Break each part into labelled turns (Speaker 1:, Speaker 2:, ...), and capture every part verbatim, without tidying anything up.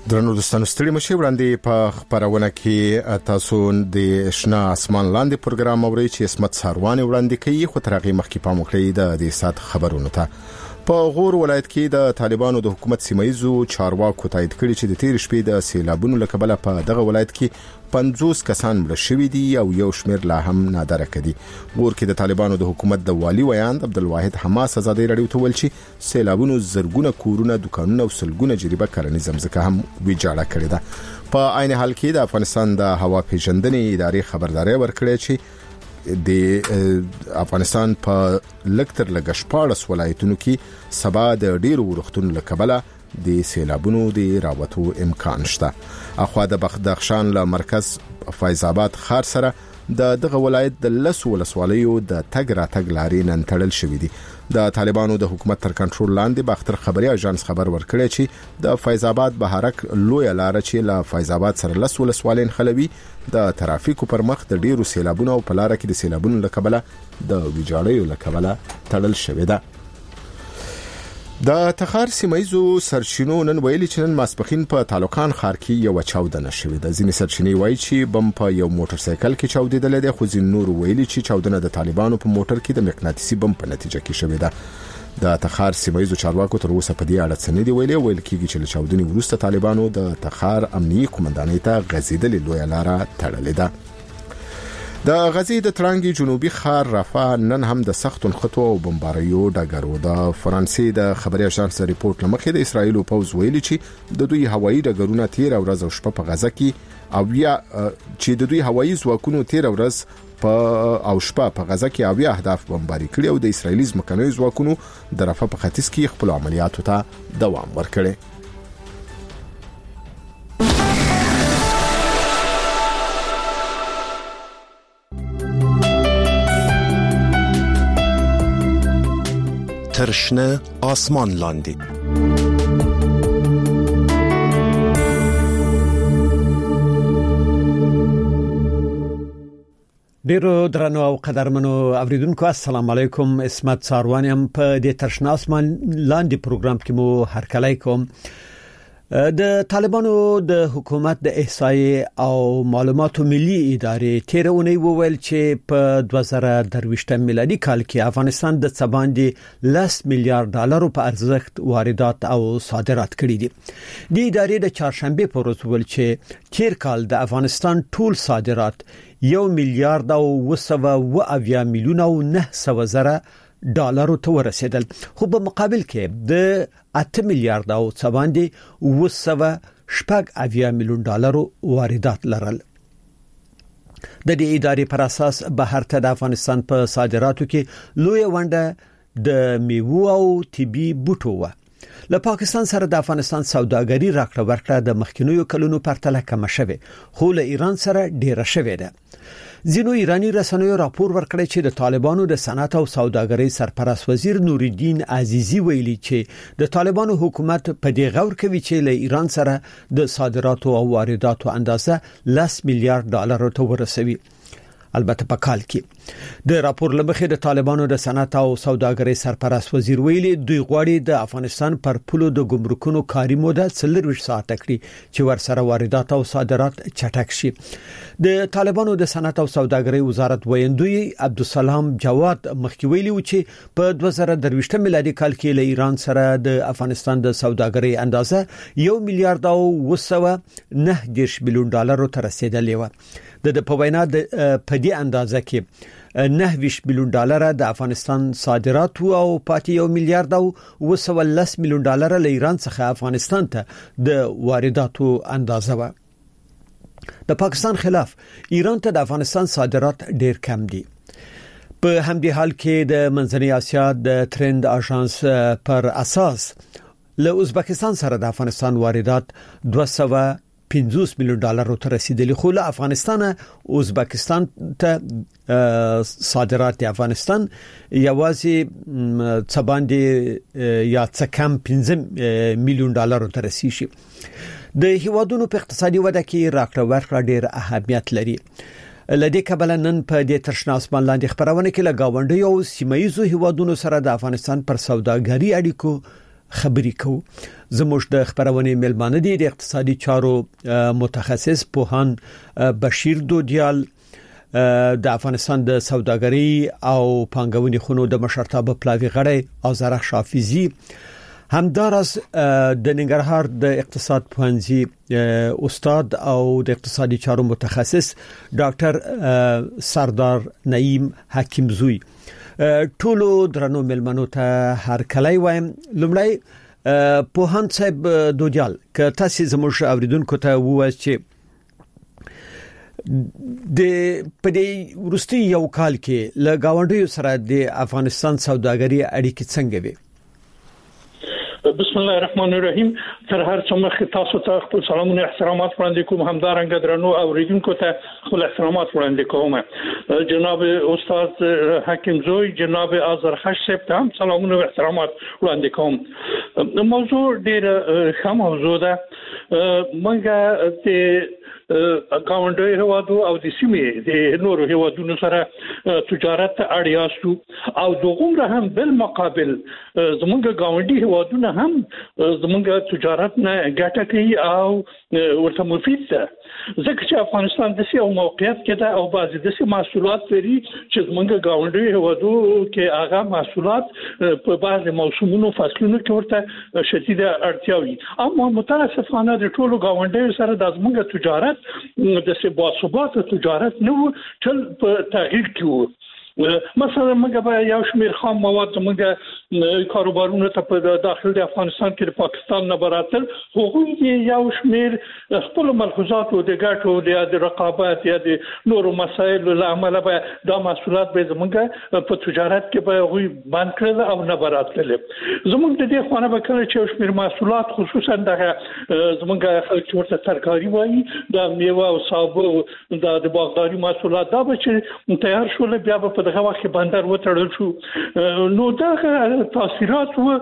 Speaker 1: درنو دوستانو ستړي مشه وړاندې په خبرونه کې تاسو د شنا اسمان لاندې پروګرام اورئ چې اسمت ساروان وړاندې کوي خو ترغه مخکې پام وکړئ د دې سات خبرونو ته په غور ولایت کې د طالبانو د حکومت سیمایزو چارواکو تایید کړي چې د تیر شپې د سیلابونو لکبله په دغه ولایت کې پنځوس کسان مړه شوي دي او یو شمېر لا هم نادره کړي. غور کې د طالبانو د حکومت د والی ویاند عبدالواحد حماس ازادي رادیو ته ویل چې سیلابونو زرګونه کورونه دکانونه او سلګونه جریبه کرنیز ځمکه هم ویجاړه کړې ده. په عین حال کې د افغانستان د هوا پیژندنې ادارې خبرداري ورکړې چې د افغانستان په لکتر لګشپاړس ولایتونو کې سبا د ډیرو ورختونو لکبله د سیلابونو د راوتو امکان شته. اخوا د بدخشان له مرکز فیض آباد ښار سره د دغه ولایت د لس ولسوالیو د تګ را تګ لارې نن تړل شوې دي. د طالبانو د حکومت تر کنټرول لاندې باختر خبري اژانس خبر ورکړی چې د فیض آباد بهارک لوی لار چې له فیض آباد سره لس ولسوالین خلوي د ترافیکو پر مخ د ډیرو سیلابونو او په لار کې د سیلابونو لکبله د ویجاړیو لکبله تړل شوې ده. د تخار سیمایزو سرچینو نن ویلي چې نن ماسپخین په تعلقان ښار کې یو چاودنه شوې ده. ځینې سرچینې وایي چې بم په یو موټر سایکل کې چاودیدل دي خو ځینې نور ویلي چې چاودنه د طالبانو په موټر کې د مقناطیسي بم په نتیجه کې شوې ده. د تخار سیمایزو چارواکو تر اوسه په دې اړه څه نه دی ویلي. ویل کېږي چې له چاودنې وروسته طالبانو د تخار امنیتي قومندانۍ ته غځېدلې لویه لاره تړلې ده. د غزې د ترانګي جنوبي ښار رافا نن هم د سخت خطو او بمباریو ډګرو د فرانسې د خبري اژانس ریپورت لمخې د اسرایل پوز ویلي چې د دوی هوایي ډګرونه تیر ورځ او شپه په غزه کې او یا چې د دوی هوایي ځواکونو تیر ورځ په او شپه په غزه کې او یا اهداف بمباري کړي او د اسرایلی ځمکنیو ځواکونو د رافا په ختیځ کې خپل عملیاتو ته دوام ورکړي.
Speaker 2: ترشنه آسمان لاندې
Speaker 3: ډیرو درنو او قدرمنو اوریدونکو السلام علیکم. اسمت ساروانیم په دې ترشنه آسمان لاندې پروګرام کې مو هرکلی کوم. د طالبانو د حکومت د احصایې او معلوماتو ملي ادارې تیر اونۍ وویل چې په دوه زره درویشت میلادي کال کې افغانستان د څه باندې لس میلیارډ ډالرو په ارزښت واردات او صادرات کړي دي. د ادارې د چهارشنبه په ورځ ویل چې تیر کال د افغانستان ټول صادرات یو میلیارډ او وسوه و اویا میلیون او نه سوه زره ډالرو ته ورسېدل خو په مقابل کې د اته میلیارډ او څه باندې وسوه شپږ اویا میلیون ډالرو واردات لرل. د دې ادارې پر اساس بهر ته د افغانستان په صادراتو کې لوی ونډه د میوه او طبي بوټو و. له پاکستان سره د افغانستان سوداګري راکړه ورکړه د مخکینیو کلونو پرتله کم شوه خو له ایران سره ډیره شوه ده. ځینو ایرانی رسنیو راپور ورکړی چې د طالبانو د صنعت او سوداګرۍ سرپرست وزیر نور الدین عزیزی ویلي چې د طالبانو حکومت په دې غور کوي چې له ایران سره د صادراتو او وارداتو اندازه لس میلیارډ ډالر ته ورسوي. البته په کال کې د راپور لمخې د طالبانو د صنعت او سوداګرۍ سرپرست وزیر ویلي دوی غواړي د افغانستان پر پولو د ګمرکونو کاري موده څلور ساعت کړي چې ورسره واردات او صادرات چټک شي. د طالبانو د صنعت او سوداګرۍ وزارت ویندوی عبدالسلام جواد مخکې ویلي و چې په دوه زره درویشت میلادي کال کې له ایران سره د افغانستان د سوداګرۍ اندازه یو میلیارډ او وسوه نه دیرش میلیون ډالر ته رسیدلې و. د په وینا د په دې اندازه کې نه ویش میلیون ډالر د افغانستان صادرات او پاتې یو میلیارډ او وسوه لس میلیون ډالر له ایران څخه افغانستان ته د وارداتو اندازه و. د پاکستان خلاف ایران ته د افغانستان صادرات ډیر کم دي. په همدې حال کې د منځنۍ اسیا د ترند اژانس پر اساس له ازبکستان سره د افغانستان واردات دوه سوه پنځوس میلیون ډالر ته رسیدلی خو له افغانستان ازبکستان ته صادرات د افغانستان یوازې څه باندې یا څه کم پنځه میلیون ډالر ته رسیدي. د هیوادونو په اقتصادي وده کې راکړه ورکړه ډیر اهمیت لري. لدې کبل نن په دې ترشنه اسمان لاندې خبرونه کې لګاونډي او سیمایي هیوادونو سره د افغانستان پر سوداګري اړیکو خبرې کوو. زموږ د خبرونه ملمانه دي د اقتصادي چارو متخصص پوهان بشیر دودیال، د افغانستان د سوداګرۍ او پانګونې خونو د مشرتابه پلاوی غړی او زرخ شافیزی، همدارس د ننګرهار د اقتصاد پوهنځي استاد او د اقتصادي چارو متخصص ډاکټر سردار نعیم حکیم زوی. ټولو درنو ملمنو ته هر کله وایم. لمړی پوهان صاحب دودیال، که تاسو زموږ اوریدونکو ته ووایئ چې د پدې ورستي یو کال کې له گاونډیو سره د افغانستان سوداګري اړیکې څنګه وي؟
Speaker 4: بسم الله الرحمن الرحیم. تر هر څه مخکې تاسو ته خپل سلامونه احترامات وړاندې کوم، همدارنګه درنو اوریدونکو ته خپل احترامات وړاندې کوم. جناب استاد حکیم زوی، جناب آذرخش صاحب ته هم سلامونه او احترامات وړاندې کوم. موضوع ډېر ښه موضوع ده. موږ د گاونډي هوادو او د سیمې د نورو هوادونو سره تجارت اړیا شو او دغه هم بل مقابل زمونږ گاونډي هوادونه هم زمونږ تجارت نه ګټه کوي او ورته مفید ده، ځکه چې افغانستان د سیمه موقعیت کې ده او بعضی د سیمه محصولات لري چې زمونږ گاونډي هوادو کې هغه محصولات په بعضی موسمونو فصلونو کې ورته شدید اړتیا وي. اما متاسفانه د ټولو گاونډیو سره د زمونږ تجارت د سبا ثبات تجارت نو ټول په تغییر کې وو. مثلا موږ به یو شمیر خام مواد موږ کاروبارونو ته په داخل د افغانستان کې د پاکستان نه براتل، هغوی یو شمیر خپل ملحوظات او د ګټو د رقابت یا د نورو مسایلو له امله به دا محصولات به زموږ په تجارت کې به هغوی بند کړل او نه براتل. زموږ د دې خوانه به کله چې یو شمیر محصولات خصوصا د زموږ خلک ورته ترکاری وایي، د میوه او سابه د باغداري محصولات دا به چې تیار شول بیا به دغه وخت بندر وتړل شو. نو دا تاثیرات و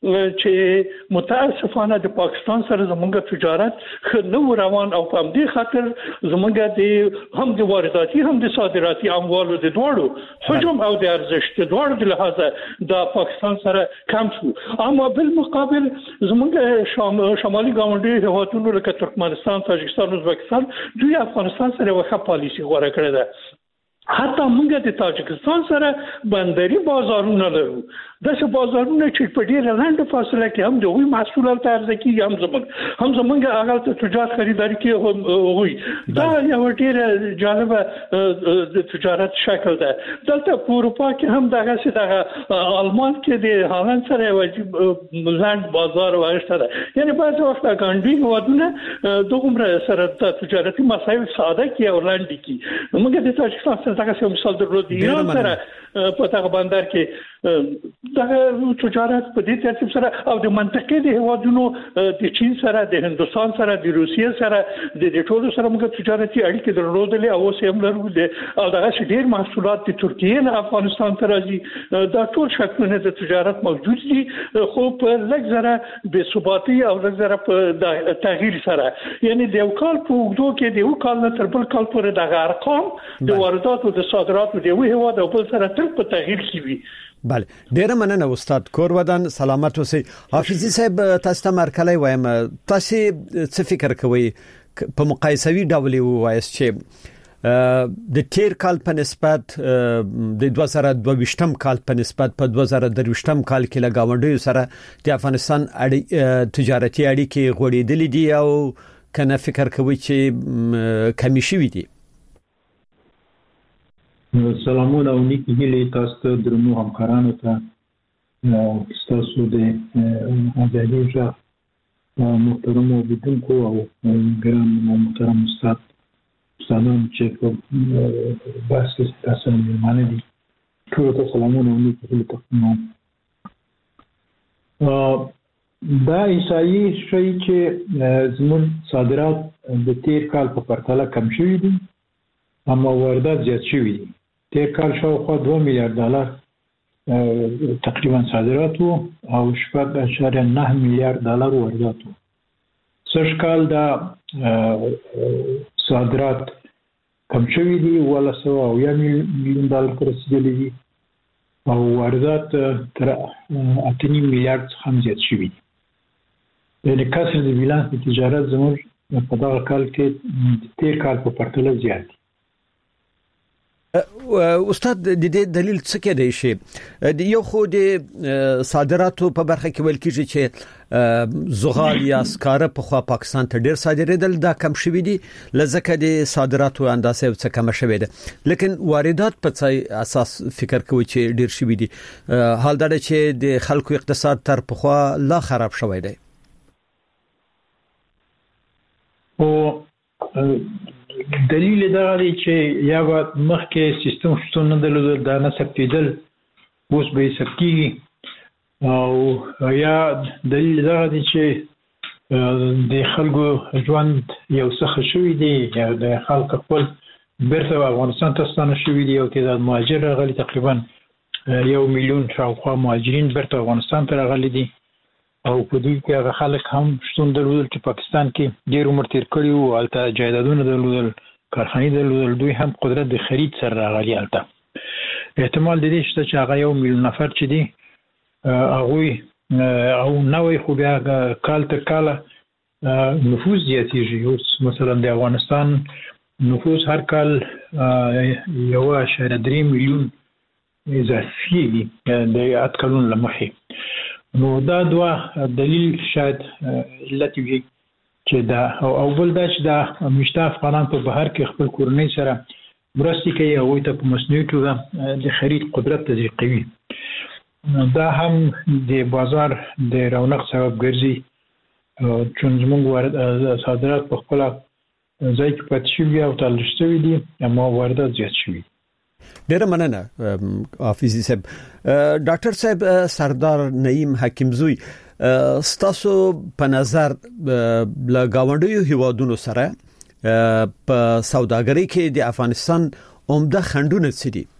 Speaker 4: چې متاسفانه د پاکستان سره زموږ تجارت خنو روان او په دې خاطر زموږ د هم د وارداتي هم د صادراتي اموالو د دوړو حجم او د ارزښت د دوړو د لحاظه د پاکستان سره کم شو. اما بالمقابل زموږ شمالي ګاونډي هیوادونو لکه ترکمنستان، تاجکستان، ازبکستان دوی افغانستان سره وخت پالیسي غوړه کړې ده. حتی موږ د تاجکستان سره بندري بازارونه لرو، داسې بازارونه چې په ډېره لنډه فاصله کې هم د هغوی محصولات عرضه کېږي، هم زموږ هم زموږ هغه ته تجارت خریداري کوي هغوی. دا یو ډېره جالبه د تجارت شکل ده. دلته په اروپا کې هم دغسې دغه آلمان کې د هالند سره یو عجیب لنډ بازار واغشته ده. یعنې بعضې وخت ګاونډي هېوادونه دغومره سره د تجارتي مسایل ساده کړي او لنډې کړي. موږ د تاجکستان سره دغسې یو مثال درلود، ایران سره په دغه بندر کې دغه تجارت په دې ترتیب سره او د منطقې د هیوادونو د چین سره، د هندوستان سره، د روسیې سره د دې ټولو سره موږ تجارتي اړیکې درلودلې او اوس هم لرو. او دغه ډېر محصولات د ترکیې نه افغانستان ته راځي. دا ټول شکلونه د تجارت موجود دي، خو په لږ ذره بې ثباتي او لږ ذره په تغییر سره. یعنی د یو کال په اوږدو کې د یو کال نه تر بل کال پورې دغه ارقام د وارداتو د صادراتو د یو هیواد او بل سره تل په تغییر کې وي.
Speaker 3: بله، ډیره مننه استاد کورودان، سلامت اوسئ. حافظي صاحب تاسو ته مرکلای وایم، تاسو څه فکر کوئ په مقایسوي ډول وایست چې د تیر کال په نسبت د دوه زره دوه ویشتم کال په نسبت په دوه زره درې ویشتم کال کې له گاونډیو سره د افغانستان تجارتي اړیکې غوړېدلې دي او کنه فکر کوئ چې کمی شوي دي؟
Speaker 5: سلامونه او نیکی هیلې تاسو ته درنو همکارانو ته تاسو د ازادي ژغ محترم اوریدونکو او ګران محترم استاد سلام چې په بحث کې تاسو مېلمانه دي، ټولو ته سلامونه او نیکی هیلې تقدیموم. دا احصایي ښیي چې زموږ صادرات د تیر کال په پرتله کم شوي دي اما واردات زیات شوي دي. تیر کال شاوخوا دوه میلیارد ډالر تقریبا صادرات وو او شپږ اعشاریه نه میلیارد ډالر واردات وو. سږ کال دا صادرات کم شوي دي، اوولس سوه اویا میلیون ډالر ته رسیدلي دي او واردات تر اته نیم میلیارد څخه هم زیات شوي دي. د کسر د بیلانس د تجارت زموږ په دغه کال کې تیر کال په پرتله زیات دي.
Speaker 3: استاد د دې دلیل څه کې دی شي د یو خو د صادراتو په برخه کې ویل کیږي چې زغال یا سکاره په خوا پاکستان ته ډیر صادریدل دا کم شوی دي لزکه د صادراتو اندازه څه کم شوی ده لیکن واردات په څه اساس فکر کوي چې ډیر شوی دي حال دا چې د خلکو اقتصاد تر په خوا لا خراب شوی دی.
Speaker 5: او دلیل دا دی چې یا مخکې سیستم شتون نه درلود دا نه ثبتېدل اوس به یې ثبتېږي او یا دلیل دا دی چې د خلکو ژوند یو څه ښه شوی دی یا د خلک خپل بیرته افغانستان ته ستانه شوي دي او تعداد مهاجر راغلي تقریبا یو میلیون شاوخوا مهاجرین بیرته افغانستان ته راغلي دي او په دې کې هغه خلک هم شتون درلودل چې پاکستان کې ډېر عمر تیر کړی وو هلته جایدادونه درلودل کارخانې درلودل دوی هم قدرت د خرید سره راغلي هلته احتمال د دې شته چې هغه یو میلیون نفر چې دي هغوی او نوی خو بیا کال تر کاله نفوذ زیاتېږي. اوس مثلا د افغانستان نفوذ هر کال یو اعشاریه درې میلیون اضافي دي د ات کلونو له مخې. نو دا دوه دلیل شاید علت وي چې دا او بل دا چې دا مشته افغانان په بهر کې خپل کورنۍ سره مرستې کوي او ته په مصنوعي توګه د خرید قدرت تضیق کوي. دا هم د بازار د رونق سبب ګرځي چې زموږ صادرات په خپل ځای کې پاتې شوي او تل شوي دي اما واردات زیات شوي.
Speaker 3: ډیره مننه حافظي صاحب. ډاکټر صاحب سردار نعیم حکیمزوی ستاسو په نظر له گاونډیو هیوادونو سره په سوداګرۍ کې د افغانستان عمده خنډونه څه دي؟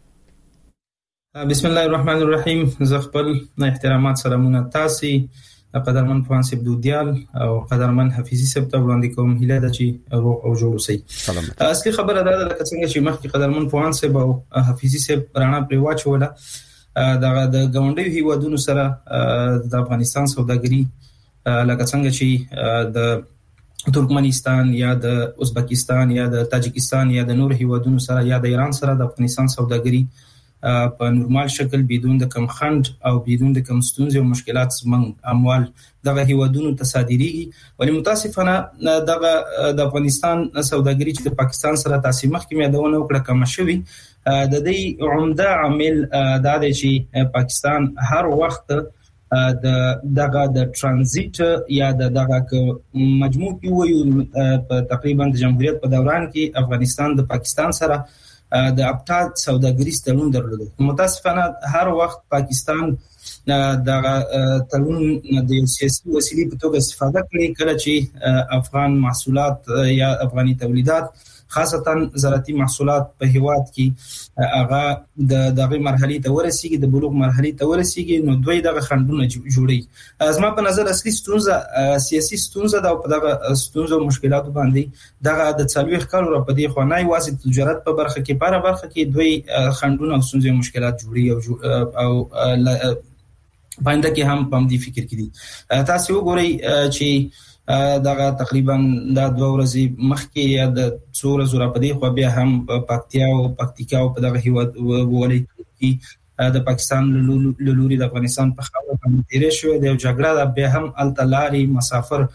Speaker 6: بسم الله الرحمن الرحیم. زه خپل احترامات سلامونه تاسو قدرمن فانسیب دودیال او قدرمن حفیظي صاحب ته وړاندې کوم هیله ده چې روغ او جوړ اوسئ. اصلي خبره دا ده چې څنګه چې مخکې قدرمن فانسیب او حفیظي صاحب رانا پرې واچوله دا د گاونډیو هیوادونو سره د افغانستان سوداګري لکه څنګه چې د ترکمنستان یا د ازبکستان یا د تاجکستان یا د نور هیوادونو سره یا د ایران سره د افغانستان سوداګري په نورمال شکل بدون د کم خند او بدون د کم ستونزې او مشکلات زمنګ اموال دغه هیوادونو ته صادریږي. ولی متاسفانه دغه د افغانستان سوداګري چې د پاکستان سره تاسو مخکې مېدونه وکړه کم شوی د دې عمده عامل دا دی چې پاکستان هر وخت د دغه د ترانزیت یا د دغه مجموع کې وي په تقریبا د جمهوریت په دوران کې افغانستان د پاکستان سره د ابتاد سوداګریز تړون درلود. متاسفانه هر وخت پاکستان د تړون د سیاسي وسیلې په توګه استفاده کړي کله چې افغان محصولات یا افغاني تولیدات خاصتا زراعتي محصولات په هیواد کې هغه د دغه مرحلې ته ورسیږي د بلوغ مرحلې ته ورسیږي نو دوی دغه خندونه جوړي. ازما په نظر اصلي ستونزه سیاسي ستونزه دا په دغه ستونزو مشکلات باندې دغه د څلويخ کال را په دې خو نه واسي تجارت په برخه کې پاره برخه کې دوی خندونه او ستونزې مشکلات جوړي او او باندې کې هم په دې فکر کې دي. تاسو وګورئ چې دغه تقریبا دا دوه ورځې مخکې یا د څو ورځې را پدې خو بیا هم پکتیا او پکتیکا او په دغه هیواد ولایت کې د پاکستان له لوري د افغانستان په خاوره باندې تیرې شوې د جګړه بیا هم التلاري مسافر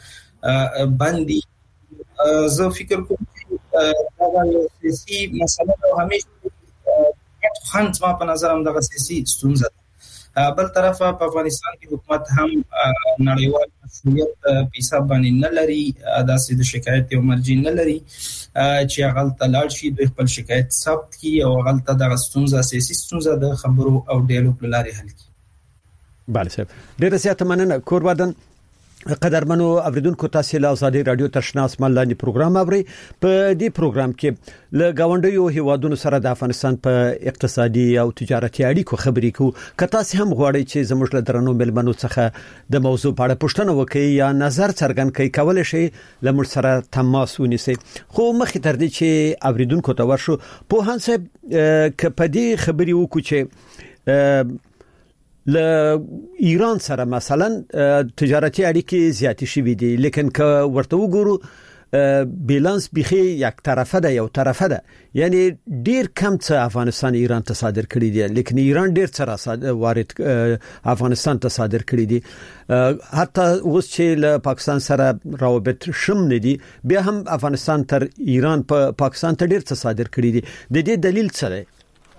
Speaker 6: باندې زه فکر کوم چې دا یو سیاسي مسله او همیشه خنډ ما په نظر هم دغه سیاسي ستونزه. بل طرفه په افغانستان کې حکومت هم نړیوال مسؤلیت په حساب باندې نه لري داسې د شکایت او مرجع نه لري چې هغه تلاړ شي د خپل شکایت ثبت کړي او هغه ته د ستونزه سیاسي ستونزه د خبرو او ډیالوګ لارې حل کړي.
Speaker 3: بله صاحب ډیره زیاته مننه. کوربدن قدرمنو اوریدونکو تاسو له آزادي رادیو تشنا اسمان لاندې پروګرام اوري. په دې پروګرام کې له گاونډیو هیوادونو سره د افغانستان په اقتصادي او تجارتي اړیکو خبرې کوو. که تاسو هم غواړئ چې زموږ له درنو ملمنو څخه د موضوع په اړه پوښتنه وکړئ یا نظر څرګند کړئ کولای شئ له موږ سره تماس ونیسئ. خو مخکې تر دې چې اوریدونکو ته ورشو په هان صاحب ک په دې خبرې وکړو چې ل ایران سره مثلا تجارتي اړیکې زیاتې شوې دي لیکن که ورته وګورو بیلانس بخي یک طرفه ده یو طرفه ده یعنی ډیر کم څه افغانستان ایران ته صادر کړی دي لیکن ایران ډیر څه وارد افغانستان ته صادر کړی دي حتی اوس چې له پاکستان سره روابط شم نه دي بیا هم افغانستان تر ایران په پاکستان ته ډیر څه صادر کړی دي د دې دلیل څه دی؟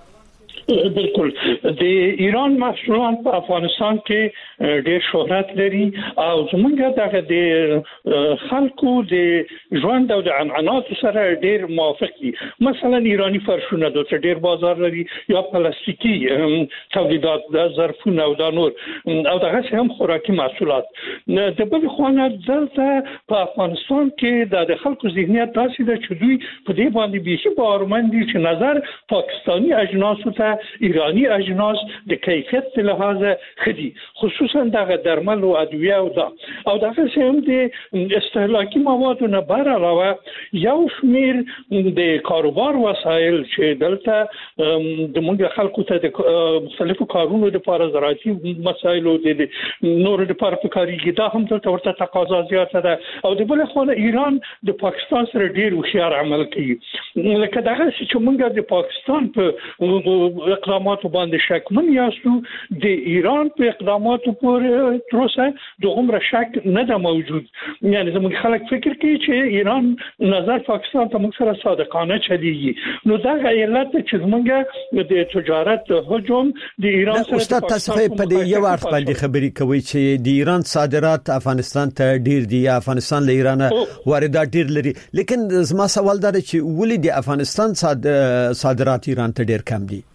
Speaker 4: بالکل د ایران محصولات په افغانستان کې ډېر شهرت لري او زمونږ دغه د خلکو د ژوند او د عنعنات سره ډېر موافق دي. مثلا ایرانی فرشونه د ډېر بازار لري یا پلاستیکي تولیدات د ظرفونه او د نور او دغه هم خوراکي محصولات. د بل خوانه دلته په افغانستان کې د خلکو ذهنیت داسې ده چې دوی په دې باندې بيخي باورمن دي چې نظر پاکستانی اجناس ته ایرانی اجناس د کیفیت له لحاظه خدي خصوصا دغه درمل او ادویه او دا او دغه هم د استهلاکي موادو نه بر علاوه یو شمیر د کاروبار وسایل چې دلته د موږ خلکو ته د مختلفو کارونو لپاره زراعتي مسایل او د نور لپاره پکاريږي دا هم دلته ورته تقاضا زیاته ده او د بل خو ایران د پاکستان سره ډیر هوښیار عمل کوي لکه دغه چې موږ د پاکستان په اقداماتو باندې شکمن یاستو د ایران په اقداماتو پورې تر اوسه د عمر شک نه ده موجود. یعنی زموږ خلک فکر کوي چې ایران نظر پاکستان ته موږ سره صادقانه چلیږي نو دا علت چې موږ د تجارت حجم د ایران سره
Speaker 3: استاد تاسو په دې یو اړه باندې خبرې کوي چې د ایران صادرات افغانستان ته ډیر دي یا افغانستان له ایران واردات ډیر لري لیکن زما سوال دا چې ولې د افغانستان صادرات ایران ته ډیر کم دي؟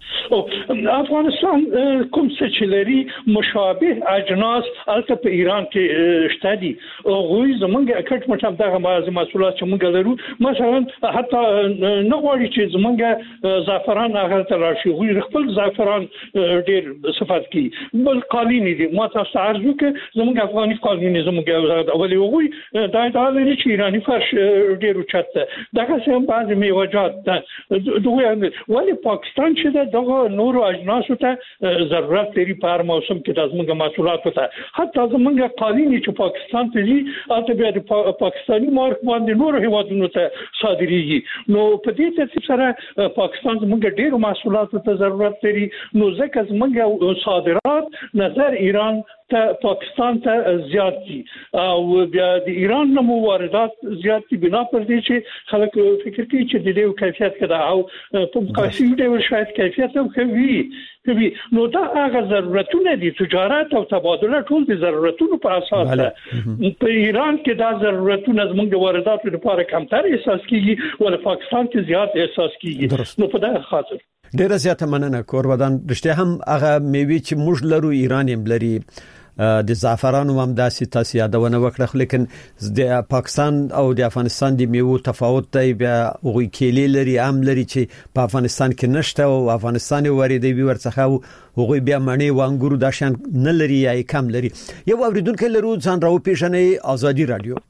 Speaker 4: افغانستان کوم څه چې لري مشابه اجناس البته په ایران کې شته دي او غوي زمونږ اکټ مټم دغه بعضی محصولات چې موږ لرو مثلا حتی نه غواړي چې زمونږ زعفران هغه ته راشي غوي خپل زعفران ډیر صفات کوي بل قالینی دي ما تاسو ارزو کې زمونږ افغاني قالینی زمونږ اولی غوي دا دا لري چې ایرانی فرش ډیر اوچته دغه هم بعضی میوجات دوی ولی پاکستان چې دغه نورو اجناسو ته ضرورت لري په هر موسم کې د زموږ محصولاتو ته حتی زموږ قالینی چې پاکستان ته دي البته بیا د پاکستاني مارک باندې نورو هیوادونو ته صادریږي نو په دې ترتیب سره پاکستان زموږ ډېر محصولاتو ته ضرورت لري نو ځکه زموږ صادرات نظر ایران ته پاکستان ته زیات دي او بیا د ایران نمو واردات زیات دي بنا پر دې چې خلک فکر کوي چې د دې کیفیت کده او په مقایسه ډېر شاید کیفیت هم کوي کوي نو دا هغه ضرورتونه دي تجارت او تبادله ټول د ضرورتونو په اساس ده په ایران کې دا ضرورتونه زموږ د وارداتو لپاره کمتر احساس کیږي ول پاکستان کې زیات احساس کیږي نو په دا خاطر
Speaker 3: ډیره زیاته مننه کورودان رښتیا هم هغه میوي چې موږ لرو ایران هم لري د زعفرانو هم داسې تاسو یادونه وکړه لیکن د پاکستان او د افغانستان د میوو تفاوت دی بیا غوي کېلې لري عام لري چې په افغانستان کې نشته او افغانستان واردوي ورڅخه غوي بیا معنی وانګورو د شان نه لري یا کم لري. یو اوریدونکو لرو ځان راو پیژنې ازادي رادیو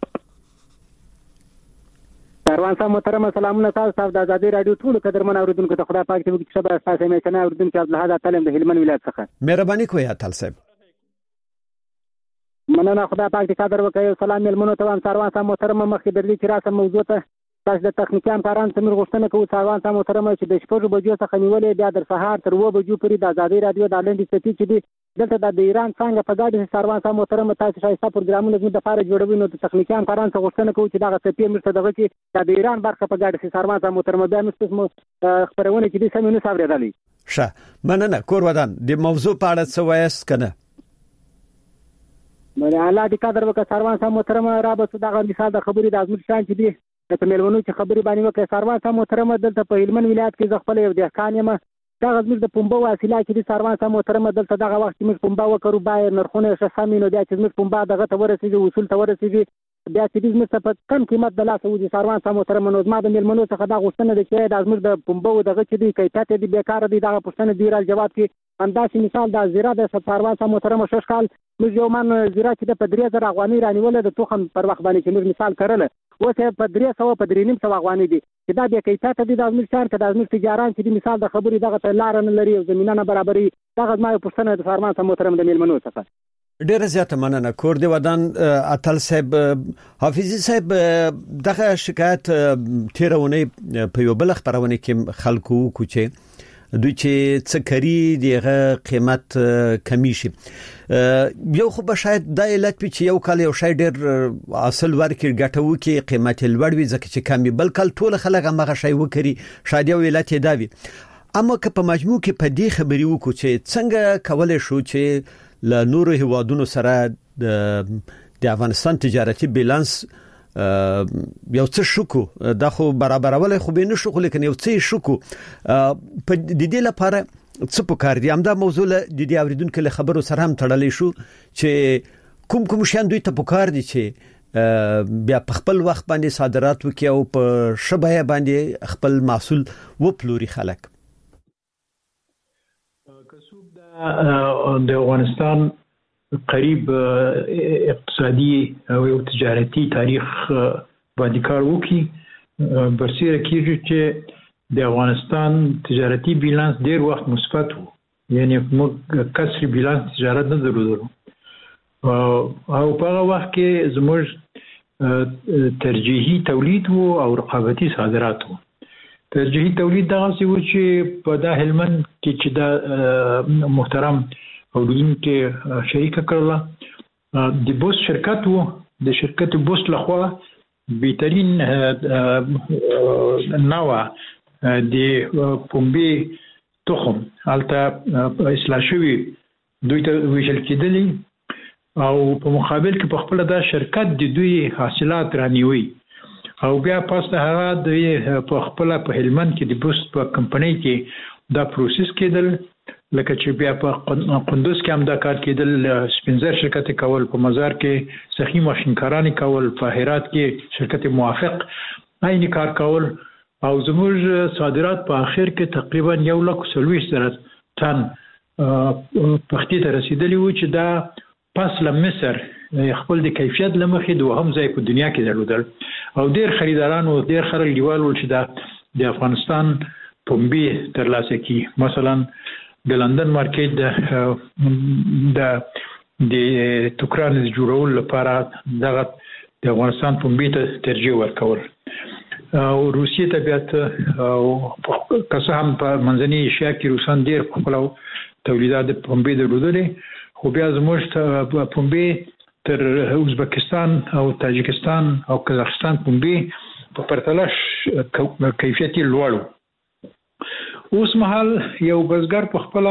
Speaker 7: کاروان صاحب محترم سلامونه تاسو د ازادي رادیو ټول قدرمن اوریدونکو ته خدای پاک دې چې شبه تاسو مې کنه اوریدونکو عبدالحد تعلیم د هلمند ولایت څخه
Speaker 3: مهرباني کوئ اتل صاحب
Speaker 7: مننه خدای پاک دې قدر وکړي سلام ملمنو ته کاروان صاحب محترم مخکې د دې چې راسم موضوع ته تاسو د تخنیکی همکارانو څخه غوښتنه کوو کاروان صاحب محترم چې د شپږ بجو څخه نیولې بیا در سهار تر و بجو پورې د ازادي رادیو د لنډي سټي چې دی دلته د ایران څنګه په ځای کاروان صاحب محترم تاسو شایسته پروګرامونه د لپاره جوړوي نو د تخنیکی همکارانو څخه غوښتنه کوو چې دا سټي مرسته دغه چې د ایران برخه په ځای کاروان صاحب محترم بیا مستثمر خبرونه چې د سمونه صاحب راځي
Speaker 3: ښه مننه کورودان د موضوع په اړه څه وایس کنه
Speaker 7: مې الله دې قدر وکړه سروان صاحب محترم را به دغه مثال د خبرې د ازمت شان چې دی د ملونو چې خبرې باندې وکړه سروان صاحب محترم دلته په هلمند ولایت کې خپل یو دهقان یم دا غزمیر د پمبو وسیله چې سروان صاحب محترم دلته دغه وخت موږ پمبا وکړو بای نرخونه شسامینو بیا چې موږ پمبا دغه ته ورسېږي اصول ته ورسېږي بیا چې موږ په کم قیمت د لاس وځي سروان صاحب محترم نو ما د ملونو څخه دا غوښتنه ده چې د ازمیر د پمبو دغه چې دی کیفیت دی بیکاره دی دغه پښتنه دی را جواب کې انداسې مثال د زیره د سروان صاحب محترم شش کال موږ یو من زیره چې د پدری زر افغاني رانیول د توخم پر وخت باندې چې موږ مثال کړل اوس په درې سو په درې نیم سو افغاني دي چې دا به کیفیت دي د ازمیر شهر کې د ازمیر تجاران چې مثال د خبرې دغه لار نه لري او زمينه نه برابرۍ دا غزما پښتنه د سارمان سم محترم د میلمنو څخه
Speaker 3: ډیره زیاته مننه. کور دی ودان اتل صاحب حافظي صاحب دغه شکایت تیرونه په یو بل خبرونه کې خلکو کوچه دوی چې څکري دغه قیمت کمی شي یو خو به شاید د علت په چې یو کال یو شای ډیر اصل ورکې ګټو کې قیمت لوړ وي ځکه چې کمی بل کال ټول خلک هغه شای وکړي شاید یو علت دی وي. اما که په مجموع کې په دې خبري وکړو چې څنګه کولای شو چې له نورو هوادونو سره د افغانستان تجارتي بیلانس یو څه شکو دا خو برابرول خو به نشو خو لیکن یو څه شکو په د دې لپاره څه پکار دي. همدا موضوع د دې اوریدونکو له خبرو سره هم تړلې شو چې کوم کوم شان دوی ته پکار دي چې بیا په خپل وخت باندې صادرات وکي او په شبهه باندې خپل محصول وپلوري خلک.
Speaker 5: د افغانستان قریب اقتصادي او تجارتي تاریخ باندې کار وکړي برسیره کیږي چې د افغانستان تجارتي بیلانس ډیر وخت مثبت وو، یعنی موږ کسر بیلانس تجارت نه درلودو او په هغه وخت کې زموږ ترجیحي تولید وو او رقابتي صادرات وو. ترجیحي تولید دغه څه و چې په دا هلمند کې چې دا محترم اوریدونکو شریک کړل د بوس شرکت وو، د شرکت بوس لخوا بهترین نوع د پنبې تخم البته اصلاح شوی دوی ته ویشل کېدلی او په مقابل کې په خپل دا شرکت د دوی حاصلات رانیوي او بیا پاس د هغه د په خپل په هلمند کې د بوس په کمپنۍ کې دا پروسس کېدل لکه چې بیا په قندوز کې هم دا کار کېدل، سپنزر شرکت کول، په مزار کې سخی ماشینکاران کول، په هرات کې شرکت موافق عین کار کول او زموږ صادرات په اخر کې تقریبا یو لک سلويش زره تن پختې ته رسیدلی و چې دا پس له مصر خپل د کیفیت لمخې دوهم ځای په دنیا کې درلودل او ډیر خریداران او ډیر خلک دیوال ول چې دا د افغانستان پنبې ترلاسه کی. مثلا د لندن مارکیټ د د د ټوکران د جوړول لپاره دغه د افغانستان پنبې ته ترجیح ورکول او روسیې ته بیا او که هم په منځنۍ ایشیا کې روسان ډیر خپل تولیدات پنبې درلودلې خو بیا زموږ پنبې تر ازبکستان او تاجکستان او قزاقستان پنبې په پرتله کیفیت لوړ. اوس مهال یو بزګر په خپل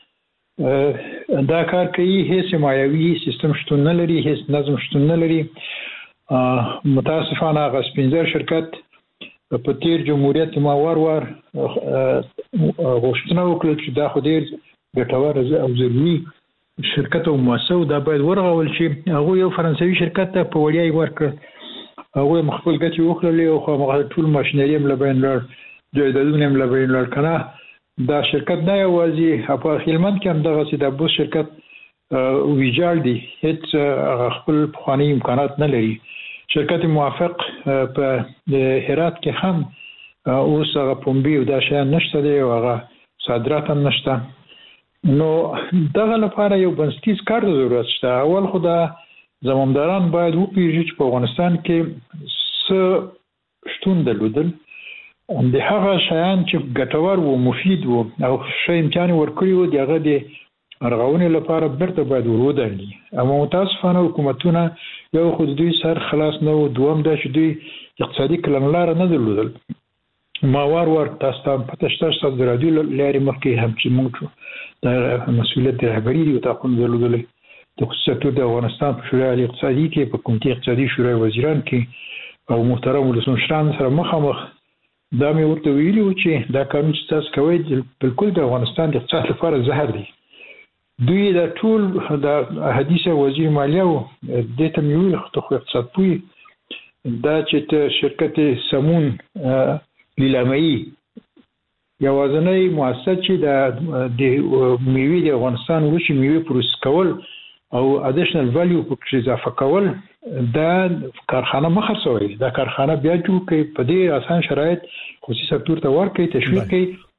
Speaker 5: دا کار کوي، هیڅ مایوي سیستم شتون نه لري، هیڅ نظم شتون نه لري. متاسفانه هغه سپنزر شرکت په تیر جمهوریت ما وار وار غوښتنه وکړه چې دا خو ډیر ګټور او ضروري شرکت او مؤسسه دا باید ورغول شي. هغه یو فرانسوي شرکت ته په وړیا ورکړ، هغه مخفل ګټي وکړلې او خو هغه ټول ماشينري هم لبین لر جایدادونه هم لبین لر کنه. دا شرکت نه یوازې په هلمند کې هم دغه سي د بوس شرکت ویجاړ دی، هیڅ خپل خواني امکانات نه لري. شرکت موافق په هرات کې هم اوس هغه پنبې او دا شی نشته دی او هغه صادرات هم نشته. نو دغه لپاره یو بنسټیز کار ضرورت شته. اول خو دا زمونداران باید وپیژني چې په افغانستان کې څه شتون درلودل، د هغه شیان چې ګټور او مفید وو او ښه امکان ورکړي وو دغه د ارغونې لپاره برته باید ورودلی. اما متاسفانه حکومتونه یو خو دوی سر خلاص نه وو، دوم دا چې دوی اقتصادي کلنلار نه درلودل. ما وار وار تاسو ته پته شته چې د رادیو لارې مخکې هم چې موږ دا مسؤلیت رهبری دی او تاسو درلودلې د خصوصیت د افغانستان په شورای اقتصادي کې په کمیټې اقتصادي شورای وزیران کې او محترم ولسمشران سره مخامخ دا مې ورته ویلي و چې دا قانون چې تاسو کوي بالکل د افغانستان د اقتصاد لپاره زهر دی. دوی دا ټول د حدیث وزیر مالیه و د ته مې ویل خو اقتصاد پوي دا چې شرکت سمون لیلامي یوازنۍ مؤسسه چې د میوې د افغانستان وشي میوې پروسس کول او اډیشنل ویلیو په اضافه کول دا کارخانه مخصوصي دا کارخانه بیا جوړ کړي په دې آسان شرایط خصوصي سکتور ته ورکړي تشویق کړي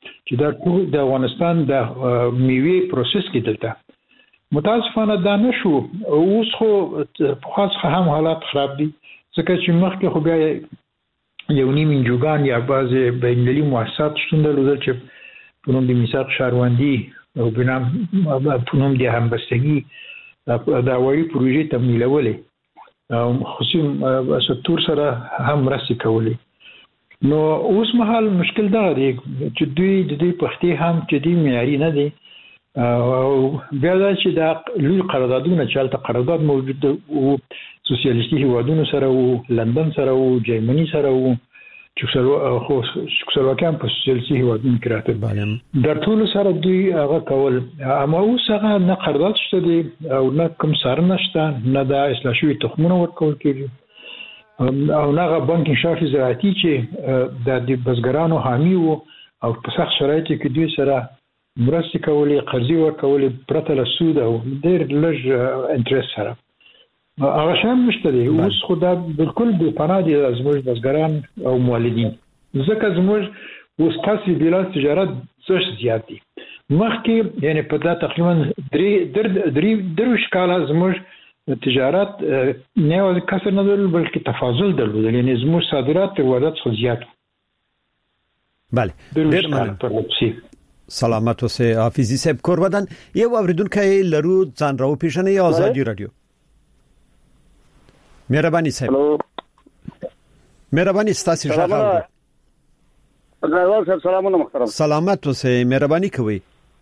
Speaker 5: چې دا ټول د افغانستان د میوې پروسس کې دلته متاسفانه دا نشو. اوس خو په خاصه هم حالات خراب دي ځکه چې مخکې خو بیا یو نیم انجوګان یا بعضې بینالمللي مؤسسات شتون درلودل چې په نوم د میثاق شهروندي او په نوم د همبستګي د هوایي پروژې تمویلولې او خصوصي سکتور سره هم مرستې کولې. نو اوس مهال مشکل دا دی چې دوی د دې پختې هم چې دی معیاري نه دي او بیا دا چې دا لوی قراردادونه چې هلته قرارداد موجود او سوسیالیستي هیوادونو سره او لندن سره او جرمني سره او چکسلواکیان په سوسیالیستي هیوادونو کې راته در ټول سره دوی هغه کول. اما اوس هغه نه قرارداد شته دي او نه کوم څارنه شته نه دا اصلاح شوي تخمونه ورکول کېږي او نه هغه بانک انشاف زراعتي چې د بزګرانو حامي وو او په سخت شرایطو کې دوی سره مرستې کولې قرضې ورکولې پرته له سود او ډېر لږ انټرست سره هغه شان نشته دی. اوس خو دا بالکل بې پناه دي زموږ بزګران او مولدین ځکه زموږ اوس تاسې بیلانس تجارت څه زیات دي. مخکې یعنې په دا تقریبا درې درویشت کاله زموږ تجارت نه یوازې کسر نه درلود بلکې تفاضل درلودل یعنې زموږ صادرات تر واردات څخه زیات.
Speaker 3: بله ډېر مننه. سلامت اوسه حافظي صاحب کورودان یو اوریدونکو لرو ځان راو پیژنې یا آزادي رادیو. مهرباني صاحب مهرباني ستاسو ښه
Speaker 8: راو صاحب سلامونه محترم.
Speaker 3: سلامت اوسه مهرباني کوي.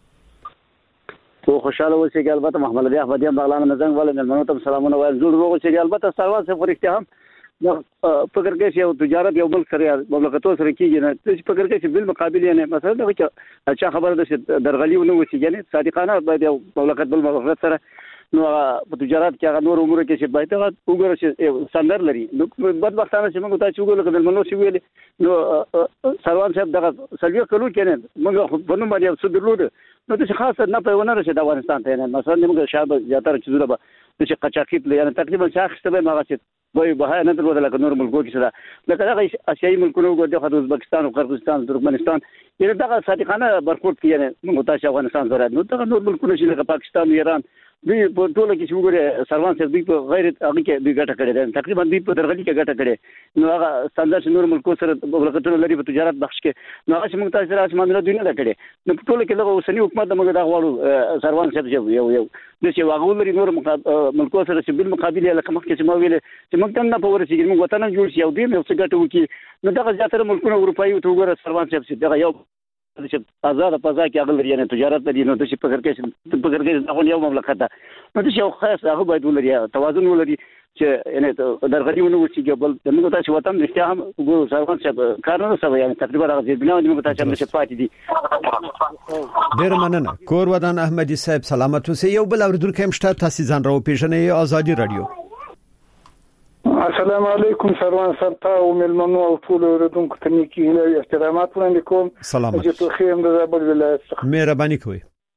Speaker 8: تو خوشاله اوسئ البته محمد علي احمدي هم بغلان مزنګ ولې ملمنو ته سلامونه وایم. جوړ روغ اوسئ البته سروان صاحب ورته هم فکر کوي چې تجارت یو ملک سره مملکتونو سره کیږي نه چې فکر کوي چې بل مقابل یې مثلا دا چې اچھا خبره ده چې درغلي ونه وسی یعنی صادقانه باید یو مملکت بل مملکت سره نو په تجارت کې هغه نور امور کې چې باید وګورئ چې ستاندر لري. نو بدبختانه چې موږ تاسو وګورئ کله منو سی ویل نو سروان صاحب دغه سلوي کلو کې نه موږ په نوم باندې څه درلود نو چې خاصه نه په ونه رسید افغانستان ته نه مثلا موږ شاید زیاتره چې زړه به چې قچاقیت لري تقریبا شاخص به ماغه چې وای به نه درلود لکه نور ملکو کې سره لکه هغه اشیاء ملکونو وګورئ د ازبکستان او قرغیزستان ترکمنستان یعنی دغه صادقانه برخورد کیږي موږ تاسو افغانستان سره نو دغه نور ملکونه چې لکه پاکستان ایران دوی په ټوله کې چې وګورئ سروان صاحب دوی په غیر هغه کې دوی ګټه کړې ده تقریبا دوی په درغلي کې ګټه کړې نو هغه ستاندر نور ملکو سره مملکتونو لري په تجارت بخش کې نو هغه چې موږ تاسو سره اسمانونه دوی نه کړې نو په ټوله کې دغه اوسنی حکومت د موږ د غواړو سروان صاحب یو یو د چې واغول لري نور ملکو سره چې بل مقابله لکه مخکې چې ما ویل چې موږ ته نه په ورسېږي موږ وطن جوړ شي او دوی یو څه ګټه وکړي نو دغه زیاتره ملکونه اروپایي ته وګوره سروان صاحب چې دغه یو چې آزاد فضا کې هغه لري یعنی تجارت لري نو د شي په کې په کې دغه یو مملکت ده نو د شي خاص هغه باید ولري توازن ولري چې یعنی درغلي ونه وشي بل د موږ تاسو وطن رښتیا هم وګورو سروان صاحب کارونه سره یعنی تقریبا هغه بنا د موږ تاسو هم څه پاتې دي.
Speaker 3: ډیر مننه. کور ودان احمدي صاحب سلامت اوسئ. یو بل اوریدونکو هم شته تاسو ځان راو پیژنې آزادي رادیو.
Speaker 9: السلام علیکم سروان صاحب او ملمنو او ټول اوریدونکو ته نیکی هیله احترامات وړاندې کوم.
Speaker 3: سلامت.
Speaker 9: چې په خیر د زابل ولایت څخه
Speaker 3: مهرباني کوئ.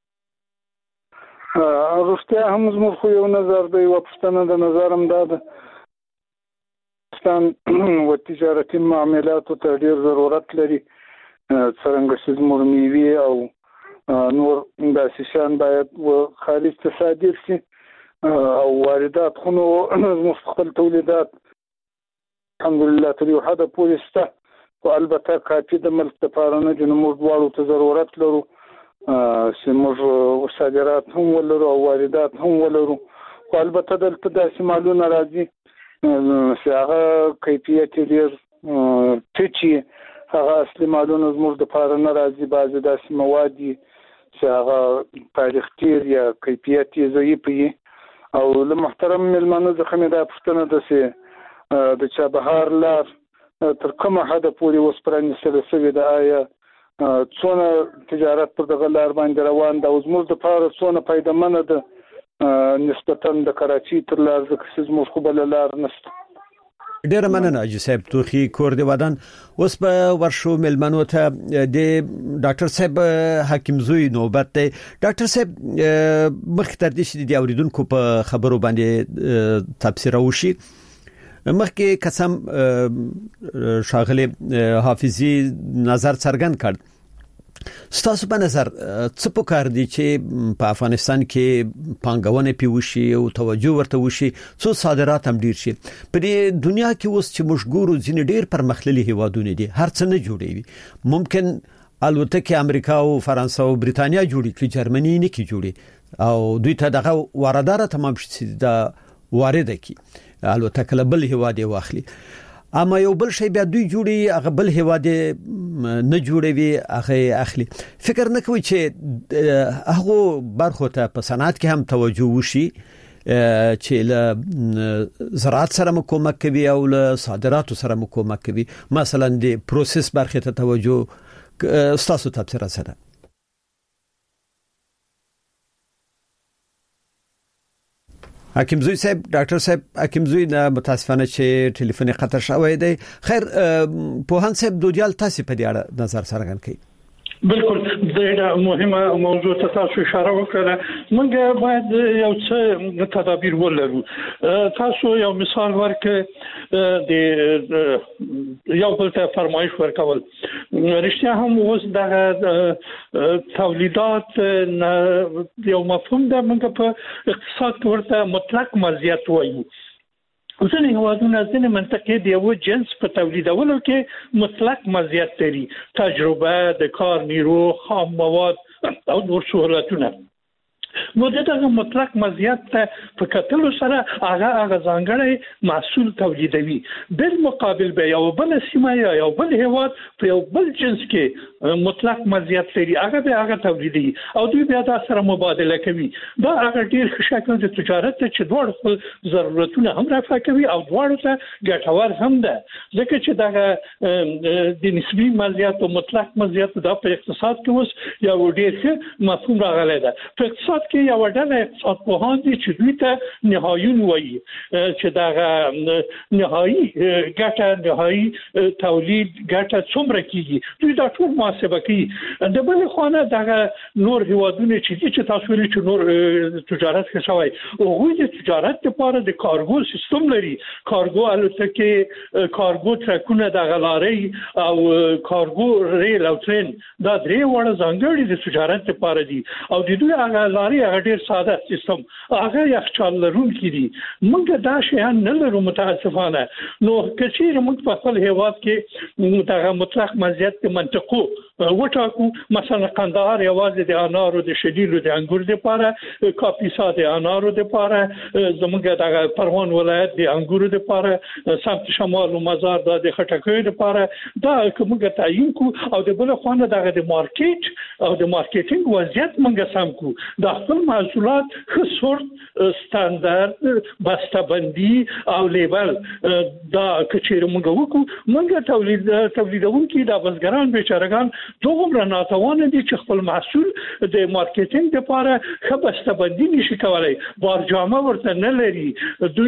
Speaker 9: ارسته هم زموږ خو یو نظر دی او پښتنه د نظرم دا ده ستان او تجارتي معاملات ته ډیر ضرورت لري څنګه چې زموږ میوه او نور د اساسان باید خارج ته صادر شي او واردات خو مستقل تولیدات الحمدلله تر یو حد پورې شته او البته کافي د ملک لپاره نه چې موږ دواړو ته ضرورت لرو چې موږ صادرات هم ولرو او واردات هم ولرو خو البته دلته داسې مالونه راځي چې هغه کیفیت ډېر ټیټ هغه اصلي مالونه زموږ لپاره نه راځي بعضې داسې مواد دي چې هغه تاریخ تیر یا کیفیت یې ضعیف وي او له محترم ملمنو څخه مې دا پوښتنه ده چې د چابهار لار تر کومه حده پورې اوس پرانیستل شوې ده آیا څونه تجارت پر دغه لار باندې روان ده او زموږ دپاره څونه فایدهمنه ده نسبتا د کراچۍ تر لار ځکه چې زموږ خو بله لار نشته.
Speaker 3: ډیر مننه حاجي صاحب توخي کور دی ودان. اوس په ورشو ملمنو ته د ډاکټر صاحب حکیم زوی نوبت دی. ډاکټر صاحب مخکې تر دې چې د اوریدونکو په خبرو باندې تبصره وشي مخکې قسم شاغله حافظي نظر څرګند کړ ستاسو په نظر څه په کار دي چې په افغانستان کې پانګونه پیوشي او توجه ورته وشي څو صادرات هم ډیر شي په دې دنیا کې اوس چې موږ ګورو ځینې ډیر پرمختللي هیوادونه دي هر څه نه جوړوي ممکن البته امریکا او فرانسه او بریتانیا جوړي کړي جرمني نه کی جوړي او دوی ته دغه واردات تمام شي دا وارده کی البته کله بل هیواد واخلي اما یو بل شی بیا دوی جوړي هغه بل هیواد نه جوړوي هغه اخلي فکر نه کوي چې هغه برخو ته په صنعت کې هم توجه وشي چې له زراعت سره کومک کوي او له صادراتو سره کومک کوي مثلا د پروسس برخه ته توجه ستاسو تفسیر سره حکیم زوی صاحب ډاکټر صاحب حکیم زوی نه متاسفانه چې ټلیفوني خطر شوی دی خیر په هان صاحب دودیال تاسو په دې اړه نظر څرګند کړئ
Speaker 4: بالکل دا مهمه موضوع ته تاسو اشاره وکړه موږ باید یو څه تدابیر ولرو تاسو یو مثال ورکړئ د یو بل ته فرمایش ورکول رښتیا هم اوس د تولیدات یو مفهوم ده موږ په اقتصاد کې ورته مطلق مزیت وایو ځینې هیوادونه ځینې منطقې د یو جنس په تولیدولو کې مطلق مزیت لري تجربه د کار نیرو خام مواد او نور سهولتونه نو دغه مطلق مزیت ته په کتلو سره هغه هغه ځانګړی محصول تولیدوي بل مقابل به یو بل سیمه یا یو بل هیواد په یو بل جنس کې مطلق مزیت لري هغه به هغه تولیدي او دوی بیا د سره مبادله کوي دا هغه ډیر ښه شکل د تجارت چې دوه خپل ضرورتونه هم رافع کوي او دواړو ته ګټور هم ده ځکه چې دا د نسبی مزیت او مطلق مزیت د اقتصاد کې اوس یو ډیر ښه مفهوم راغلی ده په اقتصاد کې یو ډول اقتصاد پوهان دي چې دوی ته نهایون وایي چې دا نهایی ګټه نهایی تولید ګټه څومره کیږي دوی دا ټول محاسبه کوي د بل خانه دغه نور هیوادونه چې چې تاسو لري چې نور تجارت کې شوی او هغوی د تجارت لپاره د کارګو سیستم لري کارګو الوتکې کارګو ټرکونه د غلارې او کارګو ریل او ترين دا درې وړ ځانګړي د تجارت لپاره دي او د دوی هغه لارې هغه ډیر ساده سیستم هغه یخچال لرونکي دي موږ دا شیان نه لرو متاسفانه نو کچیر موږ په خپل هیواد کې دغه مطلق مزیت کې منطقو وټاکو مثلا قندهار یوازې د انارو د شدیلو د انګور لپاره کاپیسا د انارو لپاره زموږ دغه پروان ولایت د انګورو لپاره سمت شمال او مزار د خټکیو لپاره دا کومه تعیین کو او د بل خوانه دغه د مارکیټ او د مارکیټینګ وضعیت موږ سم کو د خپل محصولات خصوص ستاندرد بسته‌بندي او لیبل دا کچیر موږ وکړو موږ تولید تولیدونکو د بزګران بیچارهګان دومره ناتوان دي چې خپل محصول د مارکیټینګ لپاره ښه بسته‌بندي نشي کولای بارجامه ورته نه لري دوی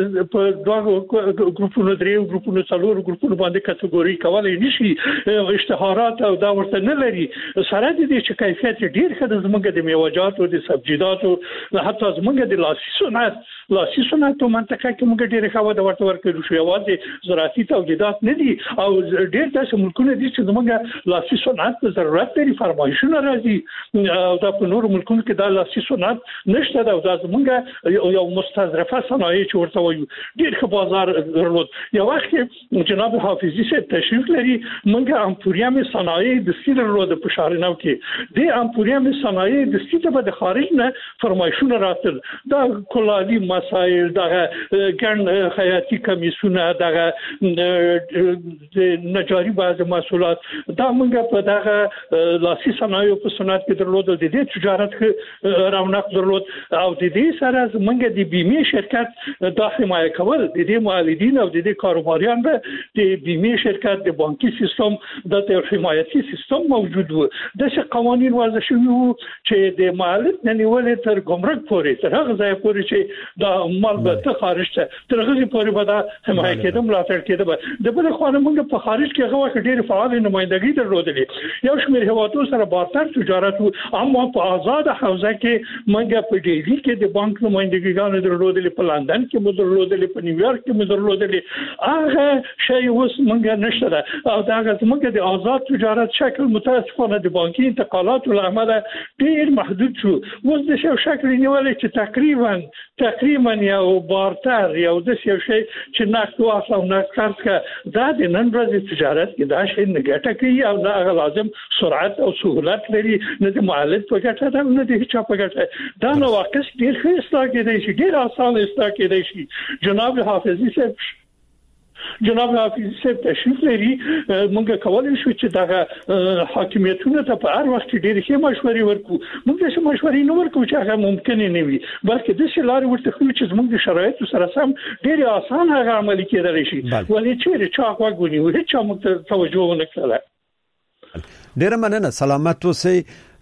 Speaker 4: په دوه ګروپونو درې ګروپونو څلور ګروپونو باندې کټګوري کولای نشي اشتهارات او دا ورته نه لري سره دي چې کیفیت ډیر ښه د زموږ د میوه‌جاتو د سبزیجاتو حتی زموږ د لاسي صنعت لاسي صنعت منطقه کې موږ ډیر ښه وده ورته ورکړو شو یوازې زراعتي تولیدات نه دي او ډیر داسې ملکونه دي چې زموږ لاسي صنعت ته ضرورت لري فرمایشونه راځي او دا په نورو ملکونو کې دا لاسي صنعت نشته دا د زموږ یو مستظرفه صنایع چې ورته وایو ډیر ښه بازار درلود یو وخت جناب حافظي سره تشریف لري موږ امپوریام صنایع د سیل درلود په شارنو کې د امپوریام صنایع د سیته په خارج نه فرمایشونه راتل دا کلالي مسائل دا ګڼ حیاتي کمیسونه دا د نجاري بعض محصولات دا موږ په دغه لاسي صنایع په صنعت کې درلود د دې تجارت رونق درلود او د دې سره موږ د بیمه شرکت د حمایت کول د دې مالدین او د دې کاروباریان به د بیمه شرکت د بانکي سیستم د حمایتي سیستم موجود و د څه قوانين وضع شوی وو چې د مالک نه نیولې تر ګمرک پورې تر هغه ځای پورې چې دا مال به ته خارج ته تر هغه پورې به دا حمایت کېدم لا تر کېده د بل خو موږ په خارج کې هغه وخت ډېر فعال نمائندګي درلودلې کړي یو شمېر هیوادونو سره بارتر تجارت اما په آزاد حوزه کې منګه په ډیلی کې د بانک نمائندګانو درلودلې په لندن کې مو درلودلې په نیویارک کې مو درلودلې هغه شی اوس منګه نشته او دا هغه د آزاد تجارت شکل متاسفانه د بانکي انتقالات له ډیر محدود شو اوس د شو شکل نیولې چې تقریبا تقریبا یو بارتر یو د شو شی چې نقد واخلو نقد خرڅ دا د نن ورځې تجارت کې دا شی نه ګټه کوي او دا لازم سرعت او سهولت لري نه د معلد په ګټه ده نه د هیڅ په ګټه دا نو واقعي ډیر ښه اصلاح کېدای شي ډیر آسان اصلاح کېدای شي جناب حافظي صاحب جناب حافظ صاحب تشریف لري موږ کولای شو چې دا حاکمیتونه ته په هر وخت ډېر ښه مشورې ورکو موږ د مشورې نو ورکو چې هغه ممکن نه وي بلکې د شلار ورته خو چې موږ د شرایطو سره سم ډېر آسان هغه عملي کېدلی شي ولې چې چا غوږونی و هیڅ موږ ته توجه ونه کړله
Speaker 3: ډیر مننه سلامت اوسئ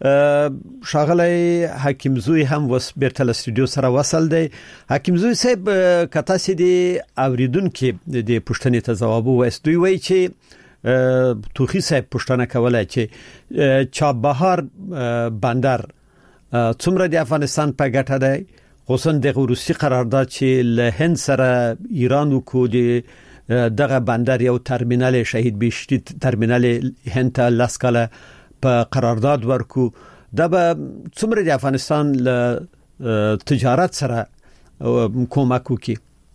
Speaker 3: شاغلی حکیم زوی هم وس بیرته ل استودیو سره وصل دی حکیم زوی صاحب کته سي دي اوریدونکو د پښتنې ته جواب وستوي وای چې توخی صاحب پښتنه کولای چې چابهار بندر څومره د افغانستان په ګټه دی خصوصا د روسي قرارداد چې له هند سره ایران کو دی دغه بندر یو ترمینال شهید بهشتی ترمینال هند لاسکاله په قرارداد ورکو دا به څومره د افغانستان له تجارت سره کومک وکي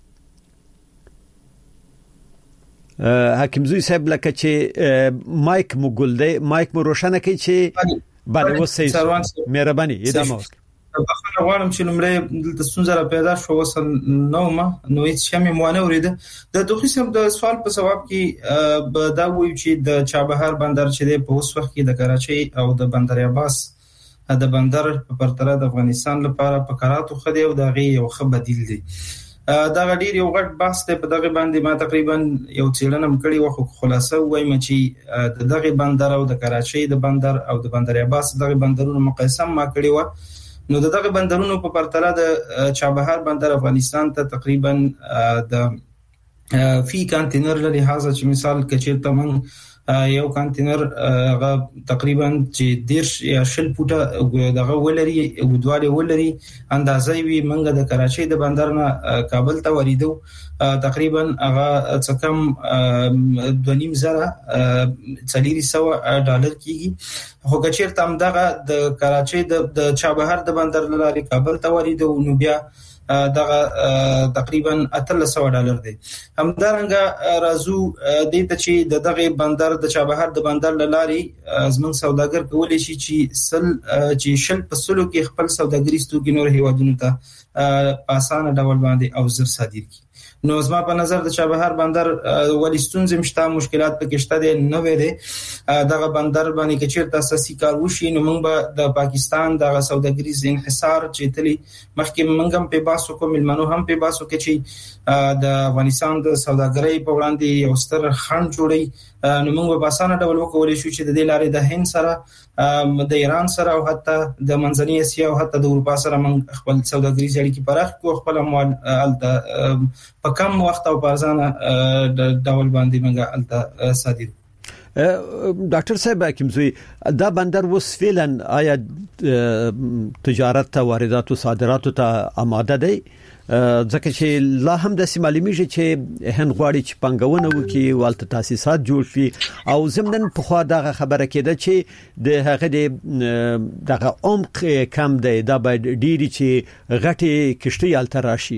Speaker 3: حکیم زوی صاحب لکه چې مایک مو ګل دی مایک مو روشنه کوي چې باندې وسه مهرباني ادامه وکړئ
Speaker 6: بخښنه غواړم چې لمړی دلته ستونزه پیدا شو وصل نو ما نو هیڅ شمه مو نه ورید د دوخي سم د سوال په جواب کې دا وایي چې د چابهار بندر چې د په اوس وخت کې د کراچۍ او د بندر عباس د بندر په پرتله د افغانستان لپاره په کاراتو خدي او دغه یو ښه بدیل دی دا غډیر یو غټ بحث ته په دغه باندې ما تقریبا یو څېړنه مکړی و خو خلاصه وایم چې د دغه بندر او د کراچۍ د بندر او د بندر عباس دغه بندرونو مقایسه ما کړی و نو دغه بندرونو په پرتله د چابهار بندر افغانستان ته تقریبا د فی کانټینر له لحاظه چې مثال کچیرته من یو کانټینر هغه تقریبا چې دیرش یا شل فوټه دغه ولري ودواله ولري اندازې وی منګه د کراچۍ د بندر نه کابل ته وریدو تقریبا هغه څه کم دوه نیم زره څلور سوه ډالر کیږي خو کچیرته هم دغه د کراچۍ د چابهار د بندر لارې کابل ته وریدو نو بیا دغه تقریبا اتلس سوه ډالر دی همدارنګه رازو د ته چې دغه بندر د چابهار د بندر لارې زمون سوداګر کولای شي چې سل چې شل په سلو کې خپل سوداګریز توکي نور هیوادونو ته په اسانه ډول باندې او زر صادر کړي نو زما په نظر د چابهار بندر ولستون زمشتا مشکلات پکې شته دي نو وې دي دغه بندر باندې کې چیرته اساسي کار وشي نو موږ به د پاکستان دغه سوداګریز انحصار چې تلی مخکې موږ هم په باسو کوم ملمنو هم په باسو کې چې د افغانستان د سوداګرۍ په وړاندې یو ستر خنډ جوړي نو موږ په اسانه ډول وکولای شو چې د دې لارې د هند سره د ایران سره او حتی د منځنۍ اسیا او حتی د اروپا سره موږ خپل سوداګریز اړیکې پراخ کوو خپل اموال الته په کم وخت او پرځانه ډول باندې موږ الته صادر
Speaker 3: ډاکټر صاحب حکیم زوی دا بندر وس فعلا آیا تجارت ته واردات او صادرات ته آماده دی ځکه چې لا هم د سیمالیمیږي چې هند غواړي چې پنګونه وکړي والته تاسیسات جوړ شي او زمنن په خوا دغه خبره کېده چې د هغه د دغه عمق کم دی دا باید ډیری چې غټي کشتي الته راشي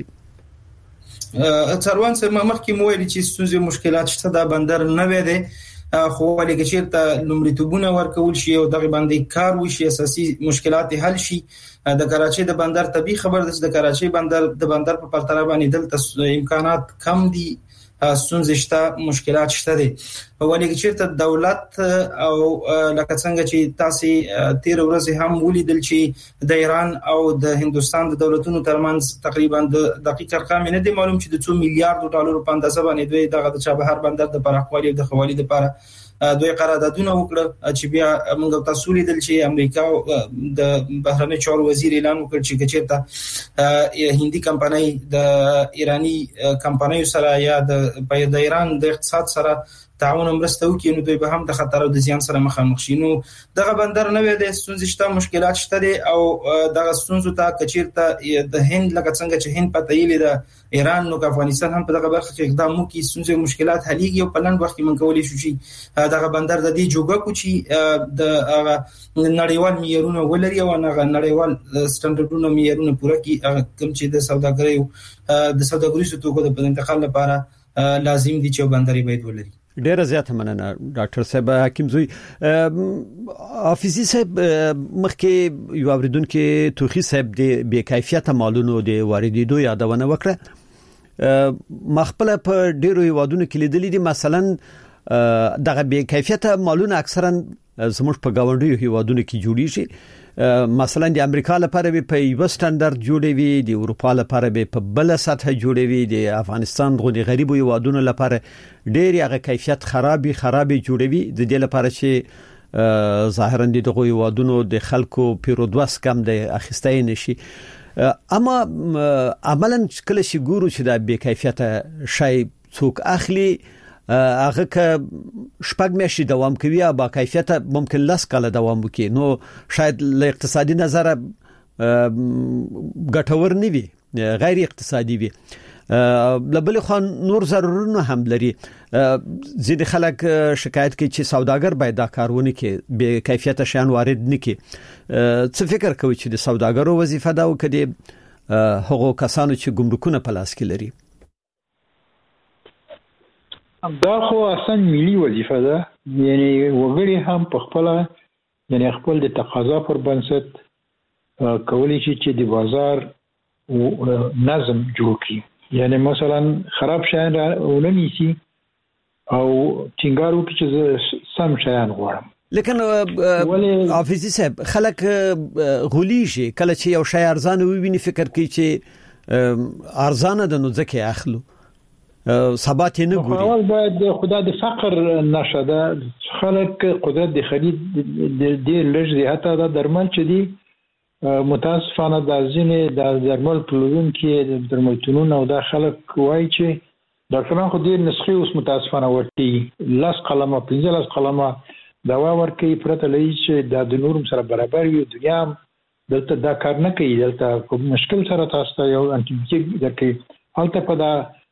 Speaker 6: څاروان سره مخکې مو ویل چې ستونزې مشکلات شته دا بندر نه وي دي خو ولې چې لومړیتوبونه ورکول شي او دغه باندې کار وشي اساسي مشکلات حل شي د کراچۍ د بندر طبي خبر د د کراچۍ بندر د بندر په پرتله باندې دلته امکانات کم دي ستونزې شته مشکلات شته دي ولې چې دولت او لکه څنګه چې تاسو تیر ورځ هم ولیدل چې د ایران او د هندستان د دولتونو ترمنځ تقریبا د دقیق ارقام نه دي معلوم چې د څو میلیارډ ډالر په اندازه باندې دوی دغه د چابهار بندر د پراخوالي او د خوالي لپاره دوی قراردادونه وکړه چې بیا موږ تاسو لیدل چې امریکا د بهرنی چارو وزیر اعلان وکړ چې کچېرته هندي کمپنۍ د ایرانی کمپنۍ سره یا د د ایران د اقتصاد سره تعاون مرسته وکړي نو دوی به هم د خطر او د زیان سره مخامخ شي. نو دغه بندر نه وي د ستونزې شته، مشکلات شته دي او دغه ستونزو ته کچیرته د هند لکه څنګه چې هند پته یې د ایران نو افغانستان هم په دغه برخه کې اقدام وکړي ستونزې او مشکلات حلېږي او په لنډ وخت کې من کولای شو چې دغه بندر د دې جوګه کوچی د نړیوال معیارونه ولري او هغه نړیوال سټانډرډونه معیارونه پوره کړي کوم چې د سوداګرۍ د سوداګریزو توکو د انتقال لپاره لازم دي چې بندري باید ولري.
Speaker 3: ډیره زیاته مننه ډاکټر صاحب. حکیم زوی حافظي صاحب مخکې یو اوریدونکو توخی صاحب د بې کیفیت مالونو د واردېدو یادونه وکړه. مخبله په ډیرو یوادونو کې لیدلې دي مثلا دغه بې کیفیت مالونه اکثرا زموږ په گاونډیو هیوادونو کې جوړیږي، مثلا د امریکا لپاره به په یو سټانډرډ جوړوي، د اروپا لپاره به په بل سطح جوړوي، د افغانستان غوډي غریبو هیوادونو لپاره ډېر هغه کیفیت خرابي خرابي جوړوي د دې لپاره چې ظاهرا دغه هیوادونو د خلکو پیرودوس کم د اخیستای نشي. اما عملاً کله چې ګورو چې د بې کیفیت شای څوک اخلي هغه که شپږ میاشتې دوام کوي او با کیفیت ممکن لس کاله دوام وکړي، نو شاید له اقتصادي نظر ګټور نه وي، غیر اقتصادي وي. لبل خو نور ضرورونه هم لري. ځینې خلک شکایت کوي چې سوداګر باید دا کارونه کوي، بې کیفیت شیان وارد نه کړي. څه فکر کوي چې د سوداګرو وظیفه ده او کدي هغو کسانو چې ګمرکونه په لاس کې لري؟
Speaker 5: دا خو اصلا ملي وظیفه ده، یعنی وګړي هم په خپل یعنی خپل د تقاضا پر بنسټ کولی شي چې د بازار نظم جوړ کړي. یعنی مثلا خراب شیان ولنيسي او ټینګار وکړي چې سم شیان غواړم.
Speaker 3: لیکن حافظي صاحب خلک غولي شي کله چې یو شی ارزانه وویني فکر کوي چې ارزانه ده نو ځکه اخلو ثبات نه ګوري.
Speaker 5: اول باید خدا د فقر نشه ده، خلک قدرت د خرید ډېر لږ دي، حتی دا درمل چې دي متاسفانه د ځینې د درمل پلورون کې د درملتونونو او د خلک وایي چې ډاکټران خو ډېر نسخې اوس متاسفانه ورتي لاس قلمه پنځه لاس قلمه دوا ورکوي پرته لري چې د نورم سره برابر وي. دنیا دلته دا کار نه کوي، دلته کوم مشکل سره تاسو ته یو انټي بیوټیک درکوي، هلته په دا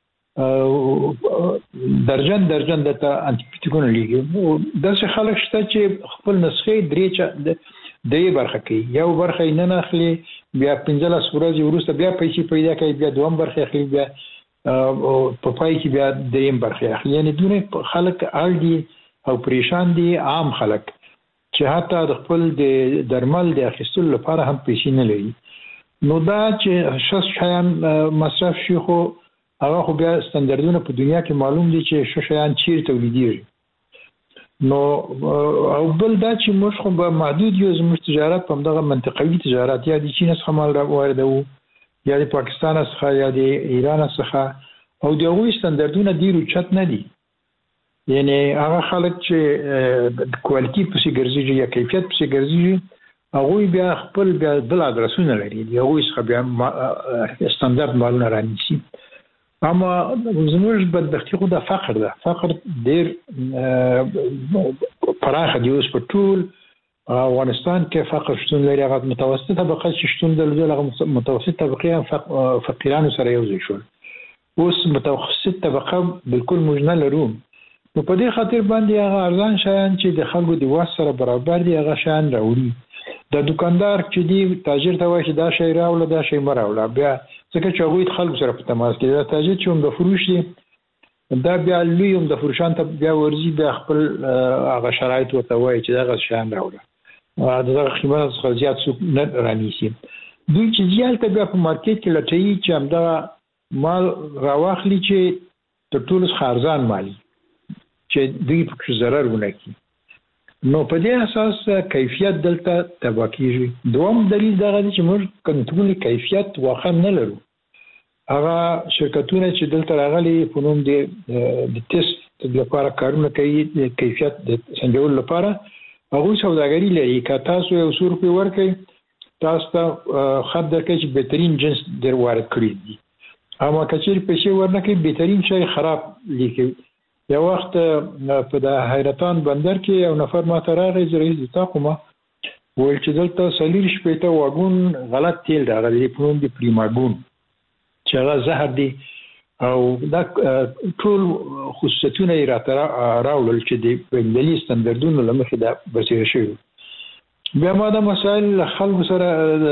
Speaker 5: درجن درجن د انټي بیوټیکونه لګي. داسې خلک شته چې خپل نسخې درې چا دې برخه کوي، یو برخه نه ناخلي بیا پنځه لاس ورځې وروسته بیا پیسې پیدا کوي، بیا دوم برخه اخلي، بیا په پای کې بیا دریم برخه اخلي. یعنی دونه خلک اړ دي او پریشان دي، عام خلک چې حتی د خپل د درمل د اخیستلو لپاره هم پیسې نه لري. نو دا چې شس شیان مصرف شي خو هغه خو بیا ستاندردونه په دنیا کې معلوم دي چې شو شیان چیرته تولیدېږي. نو او بل دا چې موږ خو به محدود یو زموږ تجارت په دغه منطقوي تجارت یا د چین څخه مال واردو یا د پاکستان څخه یا د ایران څخه او دغه ستاندردونه ډیر اوچت نه دي. یعنی هغه خلک چې کوالټي په څیر ګرځي یا کیفیت په څیر ګرځي هغه بیا خپل بیا بل ادرسونه لري، هغه څخه بیا ستاندرد مالونه رانیسي. اما زموږ بدبختي خو د فقر ده، فقر ډیر پراخه دی اوس په ټول افغانستان کې فقر شتون لري. هغه متوسط طبقه چې شتون درلوده متوسط طبقه هم فقیرانو سره یو ځای شول، اوس متوسط طبقه بالکل موږ نه لرو. نو په دې خاطر باندې هغه ارزان شیان چې د خلکو د واس سره برابر دي هغه شیان راوړي. د دکاندار چې دی تاجر ته وایي چې دا شی راوړه دا شی مه راوړه، بیا ځکه چې هغوی خلکو سره په تماس کې دا تاجر چې هم د فروش دی دا بیا لوی هم د فروشان ته بیا ورځي بیا خپل هغه شرایط ورته وایي چې دغه شیان راوړه، دغه قیمت څخه زیات څوک نه رانیسي. دوی چې ځي هلته بیا په مارکیټ کې لټوي چې همدغه مال راواخلي چې تر ټولو څخه ارزان مالي چې دوی پکې ضرر ونه کړي. نو په دې اساس کیفیت دلته تباه کیږي. دوم دلیل دغه دی چې موږ کنټرول کیفیت واخا نه لرو. هغه شرکتونه چې دلته راغلي په نوم د ټیسټ لپاره کارونه کوي د کیفیت د سنجول لپاره، هغه سوداګري لري. که تاسو یو څو روپۍ ورکړئ تاسو ته خط درکړي چې بهترین جنس در وارد کړی دي، اما که چیرې پیسې ورنکړي بهترین شی خراب لیکي یو وخت په د حیرتان بندر کې یو نفر ما ته راغی رئیس د تاقومه ویل چې دلته سلیری شپېته واګون غلط تیل راغلی په نوم د پریماګون چې هغه زهر دی او دا ټول خصوصیتونه یې راته راوړل چې د بینالمللي ستاندردونو له مخې دا برسېره شوي. بیا ما دا مسایل خلکو سره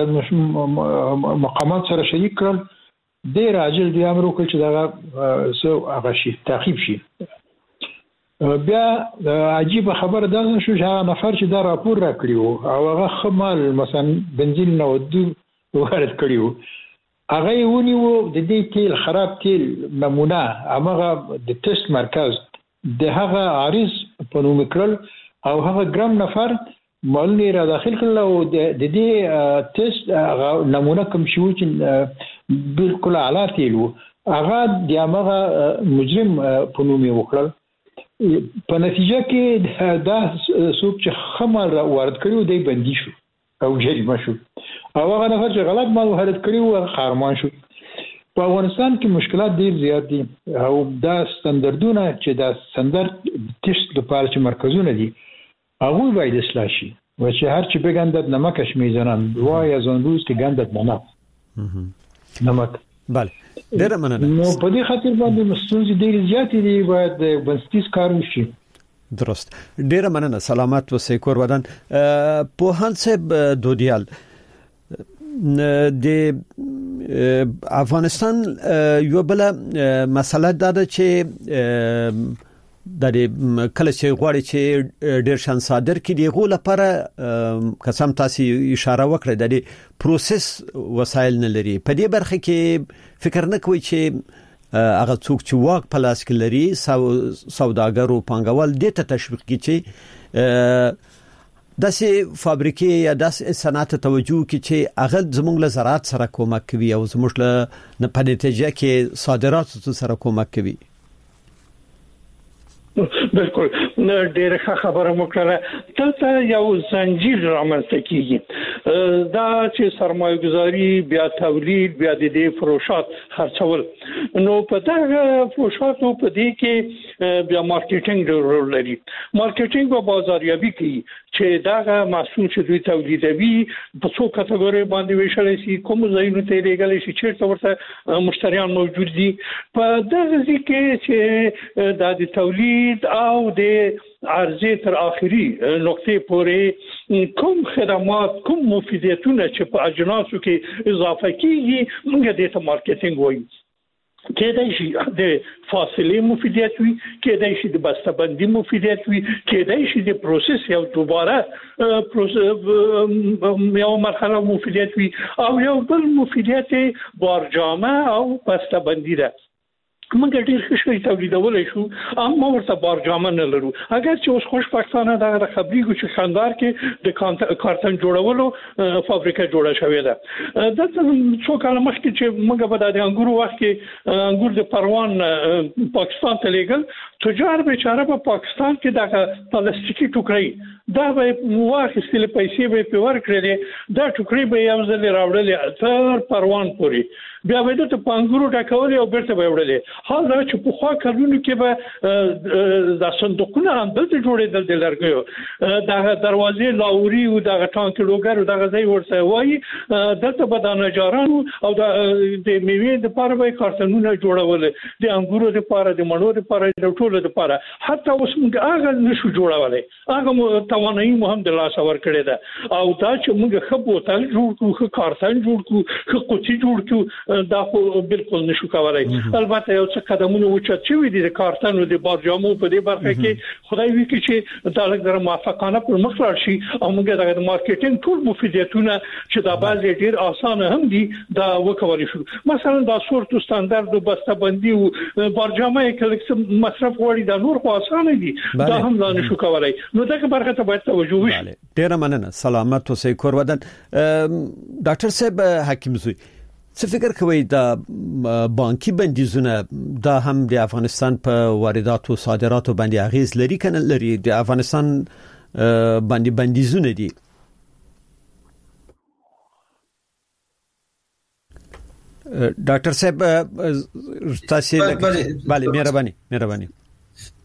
Speaker 5: مقامات سره شریک کړل، ډېر عاجل دی امر وکړ چې دغه څه هغه شي تعقیب شي. بیا عجیب خبر دا شو چې هغه نفر چې دا راپور راکړی وو او هغه خمال مثلا بنزین نو دو وارد کړی وو، هغه ونیو د دې تیل خراب تیل نمونه هغه د ټیسټ مرکز د هغه عارض په نوم کړل او هغه ګرام نفر مالنی را داخل کړل او د دې ټیسټ نمونه کوم شو چې بالکل اعلی تیل وو، هغه د هغه مجرم په نوم وکړل. په نتیجه کې دا څوک چې خمر وارد کړي دی بندي شو او جریمه شو او هغه نفر چې غلط مال وارد کړي و خارمان شو. په افغانستان کې مشکلات ډېر زیات دي او دا ستاندردونه چې دا ستاندرد ټیسټ لپاره چې مرکزونه دي هغه باید اصلاح شي و چې هر چی بگندد نمکش میزنن وای از اون روز که گندد نمک نمک.
Speaker 3: بله ډیره مننه.
Speaker 5: نو په دې خاطر باندې مستونزې ډېرې زیاتې دي، باید بنسټیز کار وشي.
Speaker 3: درست، ډیره مننه. سلامت اوسئ کور ودان. پوهان صاحب دودیال د افغانستان یو بل مسله ده چې د کله چې غواړي چې ډیر شان صادر کړي دیغه لپاره قسم تاسو اشاره وکړه د پروسس وسایل نه لري. په دې برخه کې فکر نه کوي چې هغه څوک چې واک پلاس کې لري سوداګرو پانګوال دې ته تشویق کړي چې داسې فابریکې یا داسې صنعت توجه کړي چې هغه زموږ له زراعت سره کومک کوي او زموږ له په نتیجه کې صادرات سره کومک کوي.
Speaker 4: بالکل ډیره خبره مو کړه. دلته یو زنجیر رامنځته کیږي، دا چې سرمایه‌گذاري بیا تولید بیا د دې فروشات خرڅول، نو په دغه فروشاتو په دې کې بیا مارکیټینګ رول لري. مارکیټینګ په بازاریابي کې چې دغه محصول چې دوی تولیدوي په څو کټګوري باندې ویشل شي، کوم ځایونو ته لېږل شي، چیرته ورته مشتریان موجود دي. په دغه ځکه چې د تولید او د عرضه تر اخري نقطې پورې کوم خدمات کوم مفیدیتونه چې په اجناسو کې اضافه کیږي موږ دې ته مارکیټینګ وایو. کېدای شي د فاصله مفیدیت وي، کېدای شي د بسته‌بندي مفیدیت وي، کېدای شي د پروسس یو دوباره پروسس یو مرحله مفیدیت وي او یو بل مفیدیت بارجامه او بسته‌بندي ده. موږ ډېر ښه شی تولیدولای شو اما ورته بارجامه نه لرو. اگر چې اوس خوشبختانه دغه خبرېږو چې خندار کې د کارتن جوړولو فابریکه جوړه شوې ده. دلته څو کال مخکې چې موږ په د انګورو وخت کې انګور د پروان پاکستان ته لېږل، تجار بیچاره په پاکستان کې دغه پلاستیکي ټوکرې دا به واخیستل، پیسې به په ورکړلې، دا ټوکرې به یو ځل راوړلې تر پروان پورې، بیا به د پانګورو ټاکولې او بیرته به وړلې. حال دا چې په خوا کلونو کې به د صندوقونه هم دلته جوړېدل د لرګیو، دغه دروازې لاوري او دغه ټانکلوګر او دغه ځای ورته وایي، دلته به د نجارانو او د میوې د لپاره به کارتنونه جوړول، د انګورو د لپاره، د مڼو د لپاره، د ټولو د لپاره. حتی اوس موږ هغه نشو جوړولای، هغه توانایي مو هم د لاس ور کړی ده. او دا چې موږ ښه بوتل جوړ کړو، ښه کارتن جوړ کړو، ښه قوطي جوړ کړو، دا خو بالکل نشو کولای. البته یو څه قدمونه وچت شوي دي د کارتنو د بارجامو په دې برخه کې. خدای وکړي چې دا لږ موافقانه پر مخ لاړ شي او موږ دغه مارکیټینګ ټول مفیدیتونه چې دا بعضې ډېر اسانه هم دي دا وکولای شو. مثلا دا صورت ستاندرد او بسته‌بندي او بارجامه کې مصرف وړي دا نور خو اسانه دي، دا هم لا نشو کولای. نو دغه برخه ته باید توجه وشي.
Speaker 3: ډیره مننه. سلامت اوسئ کور ودان. ډاکټر صاحب حکیم زوی، څه فکر کوي دا بانکي بندیزونه دا هم د افغانستان په وارداتو او صادراتو باندې اغیز لري کنه لري؟ د افغانستان باندې بندیزونه دي. ډاکټر صاحب تاسو بله مهرباني مهرباني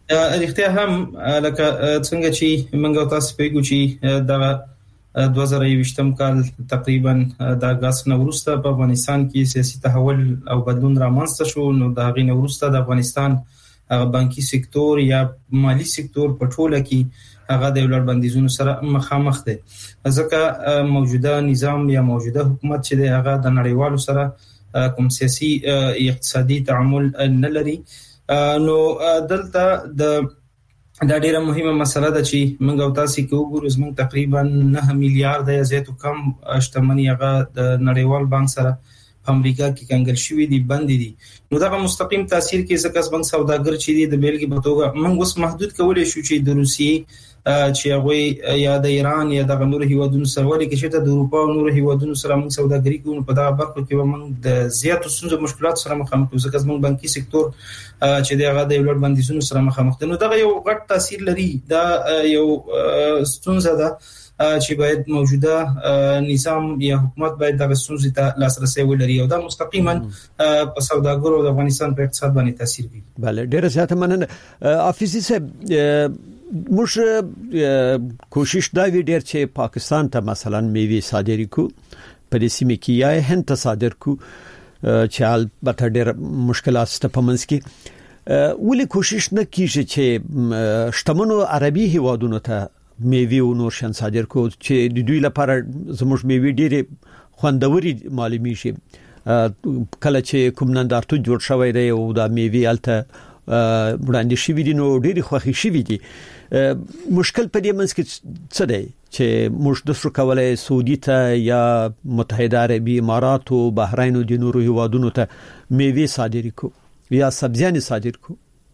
Speaker 6: اړتیا هم لکه څنګه چې موږ تاسو پیګو چې د دوه زره یوویشتم کال تقریبا د اگست نوروسته په افغانستان کې سیاسي تحول او بدلون رامنځته شو. نو د هغې نوروسته د افغانستان بانکي سکتور یا مالی سکتور په ټوله کې هغه د ولر بندیزونو سره مخامخ دی، ځکه موجوده نظام یا موجوده حکومت چې د هغه د نړیوالو سره کوم سیاسي اقتصادي تعامل نه لري. نو دلته د دا ډیره مهمه مسله ده چې موږ او تاسو کې وګورو زموږ تقریبا نه میلیارډ یا زیاتو کم شتمنۍ هغه د نړیوال بانک سره په امریکا کې کنګل شوې دي، بند دي. نو دا مستقیم تاثیر کې ځکه بانک سوداګر چې دي د بیلګې په توګه موږ اوس محدود کولای شو چې د روسیې چې هغه یا د ایران یا د نورو هیوادونو سره ولې کې چې د اروپا او نورو هیوادونو سره موږ سوداګري کوو په دا برخه کې موږ د زیاتو ستونزو مشکلات سره مخامخ یو ځکه موږ بانکي سکتور چې دغه د ولر بندیزونو سره مخامخ دي. نو دا یو غټ تاثیر لري، دا یو ستونزه ده چې باید موجوده نظام یا حکومت باید د ستونزې ته لاسرسي ولري او دا مستقیما په سوداګرو د افغانستان په اقتصاد باندې تاثیر کوي.
Speaker 3: بله ډیره زیاته مننه حافظ صاحب. موږ کوشش دا وی ډیر چې پاکستان ته مثلا میوه صادري کو په دې سیمه کې یا هند ته صادر کو چې البته ډیر مشکلات شته په منځ کې، ولې کوشش نه کیږي چې شتمنو عربي هیوادونو ته میوه او نور شان صادر کو چې د دوی لپاره زموږ میوه ډیره خوندوري معلومي شي. کله چې کوم نندارتون جوړ شوی دی او دا میوه الته وړاندې شوی دي نو ډیره خوښي شوی دي. مشکل په دې منځ کې څه دی چې موږ د څه کولای سعودي ته یا متحده عربي امارات او بحرین او د نورو هیوادونو ته میوه صادري کو یا سبزیان صادر کو؟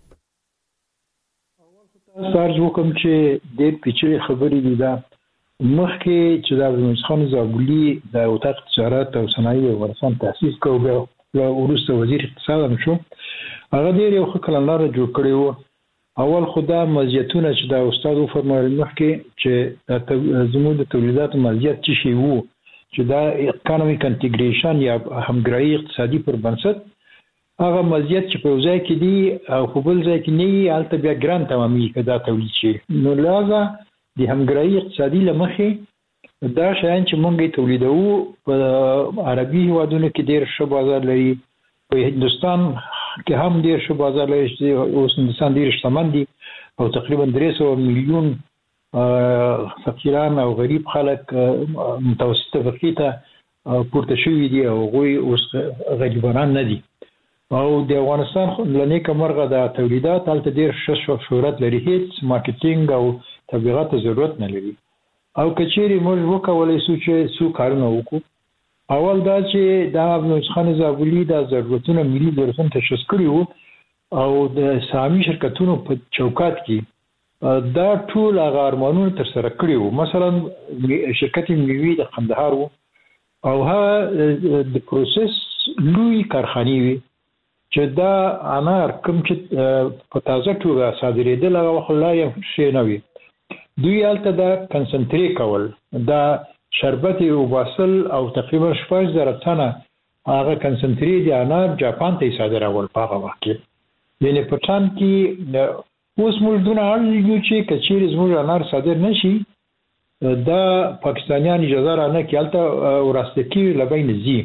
Speaker 5: سارج وکم چې د پیچلي خبرې دي. دا مخکې چې د عبدالمجید خان زابلي د وزارت تجارت او صنایع افغانستان تاسیس کو بیا وروسته وزیر اقتصاد هم شو، هغه ډېر یو ښه کړنلاره جوړ کړی و. اول خدا مزیتونه چې د استاد فرمایل مخکې چې زموږ د تولیداتو مزیت چې شی وو چې دا اکونومیک انټیګریشن یا همګرایي اقتصادي پر بنسټ هغه مزیت چې په ځای کې دی او په بل ځای کې نه الته بیا ګران تمامي کدا تولید شي. نو لازم د همګرایي اقتصادي لمخې دا شیان چې مونږ تولیدوو په عربي هیوادونو کې ډېر ښه بازار لري، په هندستان کې هم ډېر ښه بازار لري چې اوس هندستان ډېر شتمن دي او تقریبا درې سوه میلیون فقیران او غریب خلک متوسطه طبقې ته پورته شوي دي او هغوی اوس غریبانان نه دي. او د افغانستان له نیکه مرغه د تولیدات هلته ډېر ښه شهرت لري، هیڅ مارکیټینګ او تبلیغات ته ضرورت نه لري. او که چیرې موږ وکولی شو چې څو کارونه وکړو، اول دا چې د عبدالمجید خان زابلي د ضرورتونو ملي ضرورتونه تشخیص کړي وو او د سهامي شرکتونو په چوکات کې دا ټول هغه ارمانونه ترسره کړي وو. مثلا شرکت میوې د قندهار وو او هغه د پروسس لوی کارخانې وي چې دا انار کوم چې په تازه توګه صادرېدل هغه وخت لا یې شی نه وي. دوی هلته دا کنسنټرې کول، دا شربت او باسل او تقریبا شپږ زره تنه هغه کنسنټرې د انار جاپان ته صادرول په هغه وخت کې. یعنې په ټان کې اوس موږ دونه اړ یو چې که چیرې زموږ انار صادر نه شي دا پاکستانیان اجازه را نه کړي هلته وراسته کېږي له بین ځي.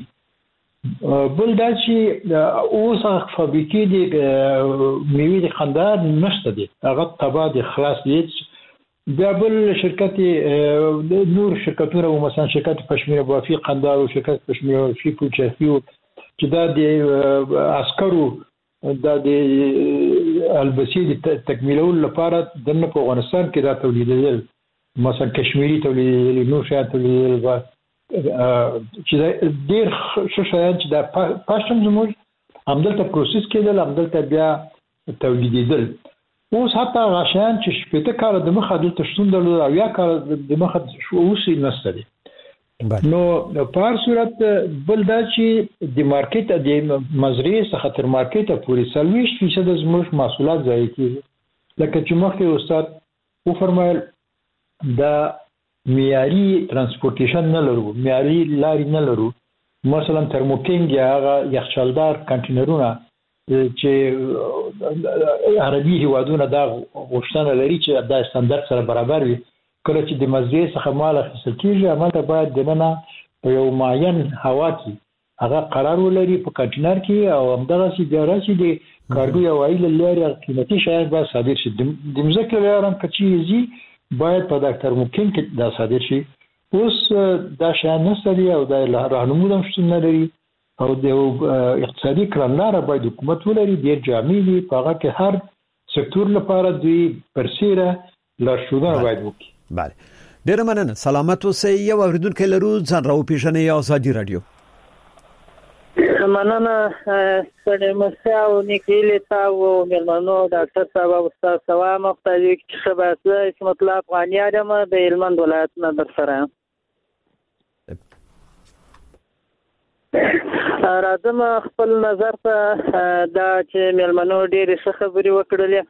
Speaker 5: بل دا چې اوس هغه فابریکې د میوې د قندهار نشته دي، هغه تباه دي، خلاص دي. بیا بل شرکت نور شرکتونه مثلا شرکت پشمیر بافی قندهار او شرکت پشمیر بافی کوچفی چې دا د عسکرو دا د البسی د تکمیلولو لپاره د په افغانستان کې دا تولیدېدل، مثلا کشمیری تولیدېدل، نور شیان تولیدېدل چې ډېر ښه شیان چې دا پاشم زموږ همدلته پروسس کېدل، همدلته بیا تولیدېدل. اوس حتی غشان چې شپته کال د مخه دلته شتون درلود او یا کال د مخه اوس یې نشته دي. نو په هر صورت بل دا چې د مارکیټ د مزرعې څخه تر مارکیټه پورې څلوېښت فیصده زموږ محصولات ضایع کېږي. لکه چې مخکې استاد وفرمایل دا معیاري ترانسپورټیشن نه لرو، معیاري لارې نه لرو. مثلا ترموکینګ یا هغه یخچالدار کنټینرونه چې عربي هیوادونه دا غوښتنه لري چې دا ستاندرد سره برابر وي کله چې د مزرعې څخه مال اخیستل کیږي هغه باید دننه په یو معین هوا کې هغه قرار ولري په کنټینر کې او همدغه سي بیا راشي د کارګو یو ویل لري قیمتي شایع به صادر شي د مزکه لرم کچې باید په ډاکټر ممکن کې دا صادر شي اوس دا شایع نشته دی او د راهنمود هم شته نه لري او د اقتصادي کړنلاره باید حکومت ولري ډیر جامع دي په هغه کې هر سکتور لپاره دوی پرسیره لارښوونه باید وکړي.
Speaker 3: بله ډیر مننه سلامت اوسئ یو اوریدونکو لرو ځان راو پیژنې یا ازادي رادیو.
Speaker 10: مننه سړی مساو نیکیلی تاو مېلمنو ډاکټر صاحب او استاد سوا مختلف خبرات اسمت الله افغاني ادم د هلمند ولایت نه در سره راځم خپل نظر ته دا چې مېلمنو ډېرې ښه خبرې وکړلې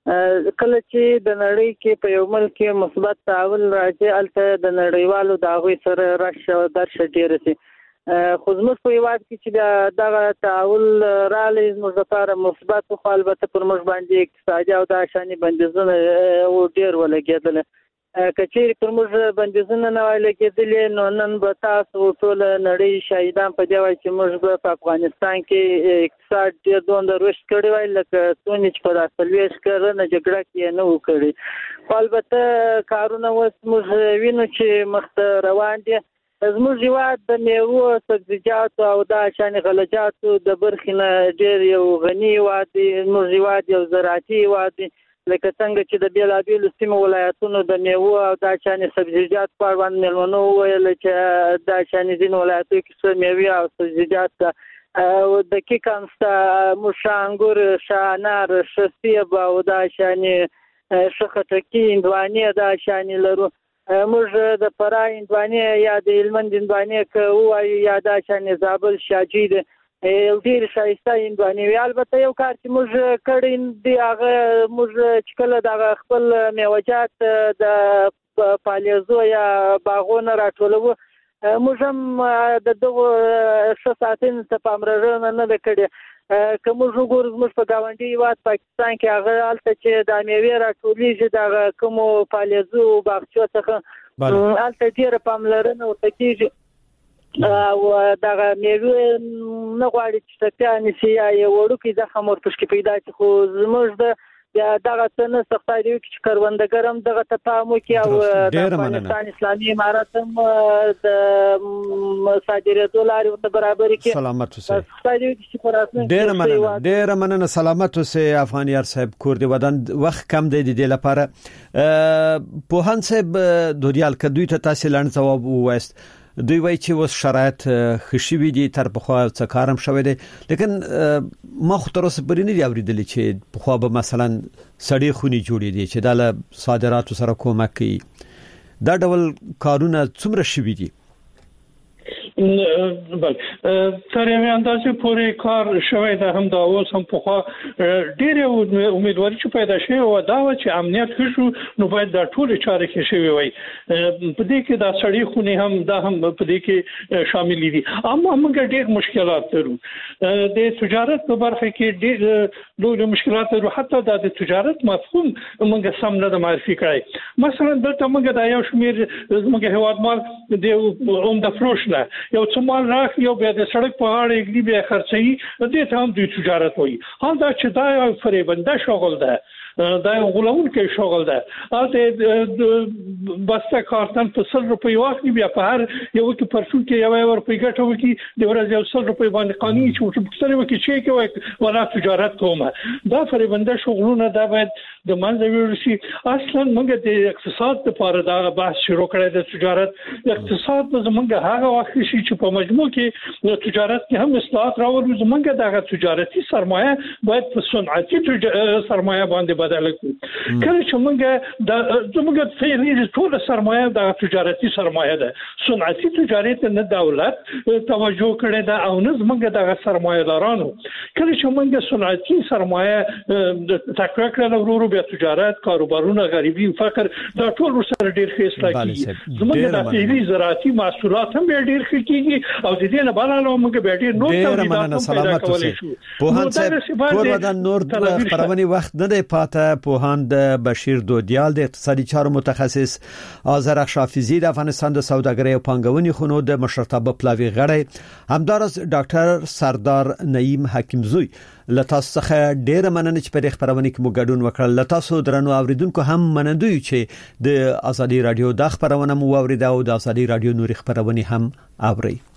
Speaker 10: کله چې د نړۍ کې په یو ملک کې مثبت تعاون راځي هلته د نړیوالو د هغوی سره رش او درشه ډېره شي خو زموږ په هېواد کې چې دغه تعاون راغلی زموږ لپاره مثبت خو البته پر موږ باندې اقتصادي او دا شانې بندیزونه ډېر ولګېدل که چیرې پر موږ بندیزونه نه وای لګېدلې نو نن به تاسو ټوله نړۍ شاهدان په دې وای چې موږ به په افغانستان کې اقتصاد ډېر دومره رشد کړی وای لکه څومره چې په دا څلوېښت کلنه جګړه کې یې نه وو کړي خو البته کارونه اوس موږ وینو چې مخته روان دي زموږ هېواد د میوو سبزیجاتو او دا شانې غلجاتو د برخې نه ډېر یو غني هېواد دی زموږ هېواد یو زراعتي هېواد دی لکه څنګه چې د بېلابېلو سیمو ولایتونو د میوو او دا شانې سبزیجات په اړوند مېلمنو وویل چې دا شانې ځینو ولایتونو کې څه میوې او سبزیجات ده دقیق هم شته موږ ښه انګور ښه انار ښه سیب او دا شانې ښه خټکي هندوانې دا شانې لرو موږ د فراه هندوانې یا د هلمند هندوانې که ووایو یا دا شانې زابل شاجي ده یو ډېر ښایسته هندوانې وي البته یو کار چې موږ کړی دی هغه موږ چې کله دغه خپل میوهجات د پالیزو یا باغونه راټولوو موږ هم د دغو ښه ساتنې ته پاملرنه نه ده کړې که موږ وګورو زموږ په ګاونډي هېواد پاکستان کې هغه هلته چې دا میوې راټولیږي دغه کومو پالیزو باغچو څخه هلته ډېره پاملرنه ورته کېږي او دغه میوې نه غواړي چې ټپیا نیسي یا یو وړوکی زخم ورپسې پیدا شي خو زموږ د دغه څه نه خدای دې وکړي چې کروندګر هم دغه ته پام وکړي او د افغانستان اسلامي امارت هم د صادرېدو لارې ورته برابرې کړي
Speaker 3: سلامت اوسئ
Speaker 10: خدای دې وکړي چې په راتلونکي
Speaker 3: ډېره مننه ډېره مننه سلامت اوسئ افغانیار صاحب کور دې ودان وخت کم دی د دې لپاره پوهان صاحب دوریال کدوې ته تاسو لاندې ځواب ووایست دوی وایي چې اوس شرایط خشوي دي تر پخوا څه کارم شوی دی لیکن ما خو تر اوسه پرې نه دی اورېدلی چې پخوا به مثلا سړې خونې جوړې دي چې دا له صادراتو سره کومک کوي دا ډول کارونه څومره شوي دي
Speaker 4: بل تر یوه اندازې پورې کار شوی ده هم دا اوس هم پخوا ډېرې امیدواري چې پیدا شوې وه دا وه چې امنیت ښه شو نو باید دا ټولې چارې ښې شوې وای په دې کې دا سړې خونې هم دا هم په دې کې شاملې دي اما موږ ډېر مشکلات لرو د تجارت په برخه کې ډېر لوی مشکلات لرو حتی دا د تجارت مفهوم موږ سم نه د معرفي کړی مثلا دلته موږ دا یو شمېر زموږ هېوادمال د عمده فروش نه یو څه مال راخلي او بیا د سړک په غاړه یې بیا خرڅوي دې ته هم دوی تجارت وایي هم دا چې دا یو فریبنده شغل ده دا یو غولونکی شغل ده البته بسته کارتن په سل روپۍ واخلي بیا په هر یو کې پرسون کې یو یو روپۍ ګټه وکړي د ورځې یو سل روپۍ باندې قانوني چې پوښتنه وکړي چې کې وایي ولا تجارت کومه دا فریبنده شغلونه دا باید د منځه ویوړل شي اصلا موږ د اقتصاد لپاره دا بحث شروع کړی د تجارت اقتصاد زموږ هغه وخت شي چې په مجموع کې تجارت کې هم اصلاحات راوړو زموږ دغه تجارتي سرمایه باید په صنعتي سرمایه باندې بدل کړو کله چې موږ د زموږ فعلي ټول سرمایه د تجارتي سرمایه ده صنعتي تجارت نه دولت توجه کړي دا او نه موږ د سرمایه دارانو کله چې موږ صنعتي سرمایه تکړه کړل ورو بیا تجارت کاروبارونه غریبي فقر دا ټول سره ډیر ښه استاکي زموږ د فعلي زراعتي محصولات هم ډیر ښه کیږي او د دې نه بلانو موږ به ډیر نور تولیدات پیدا کولای شو
Speaker 3: پوهان صاحب پور ودان نور خبرونی وخت نه دی پاته پوهان د بشیر دودیال د اقتصادي چارو متخصص آذر شافعی د افغانستان د سوداګرۍ او پانګونې خونو د مشرتابه پلاوی غړی همدارس ډاکټر سردار نعیم حکیمزوی لتاسو څخه ډیر مننه چې په خبرونه کې مو ګډون وکړل لتاسو درنو اوریدونکو هم منندوی چې د ازادي رادیو د خبرونه مو اوریدا او د ازادي رادیو نوري خبرونه هم اوري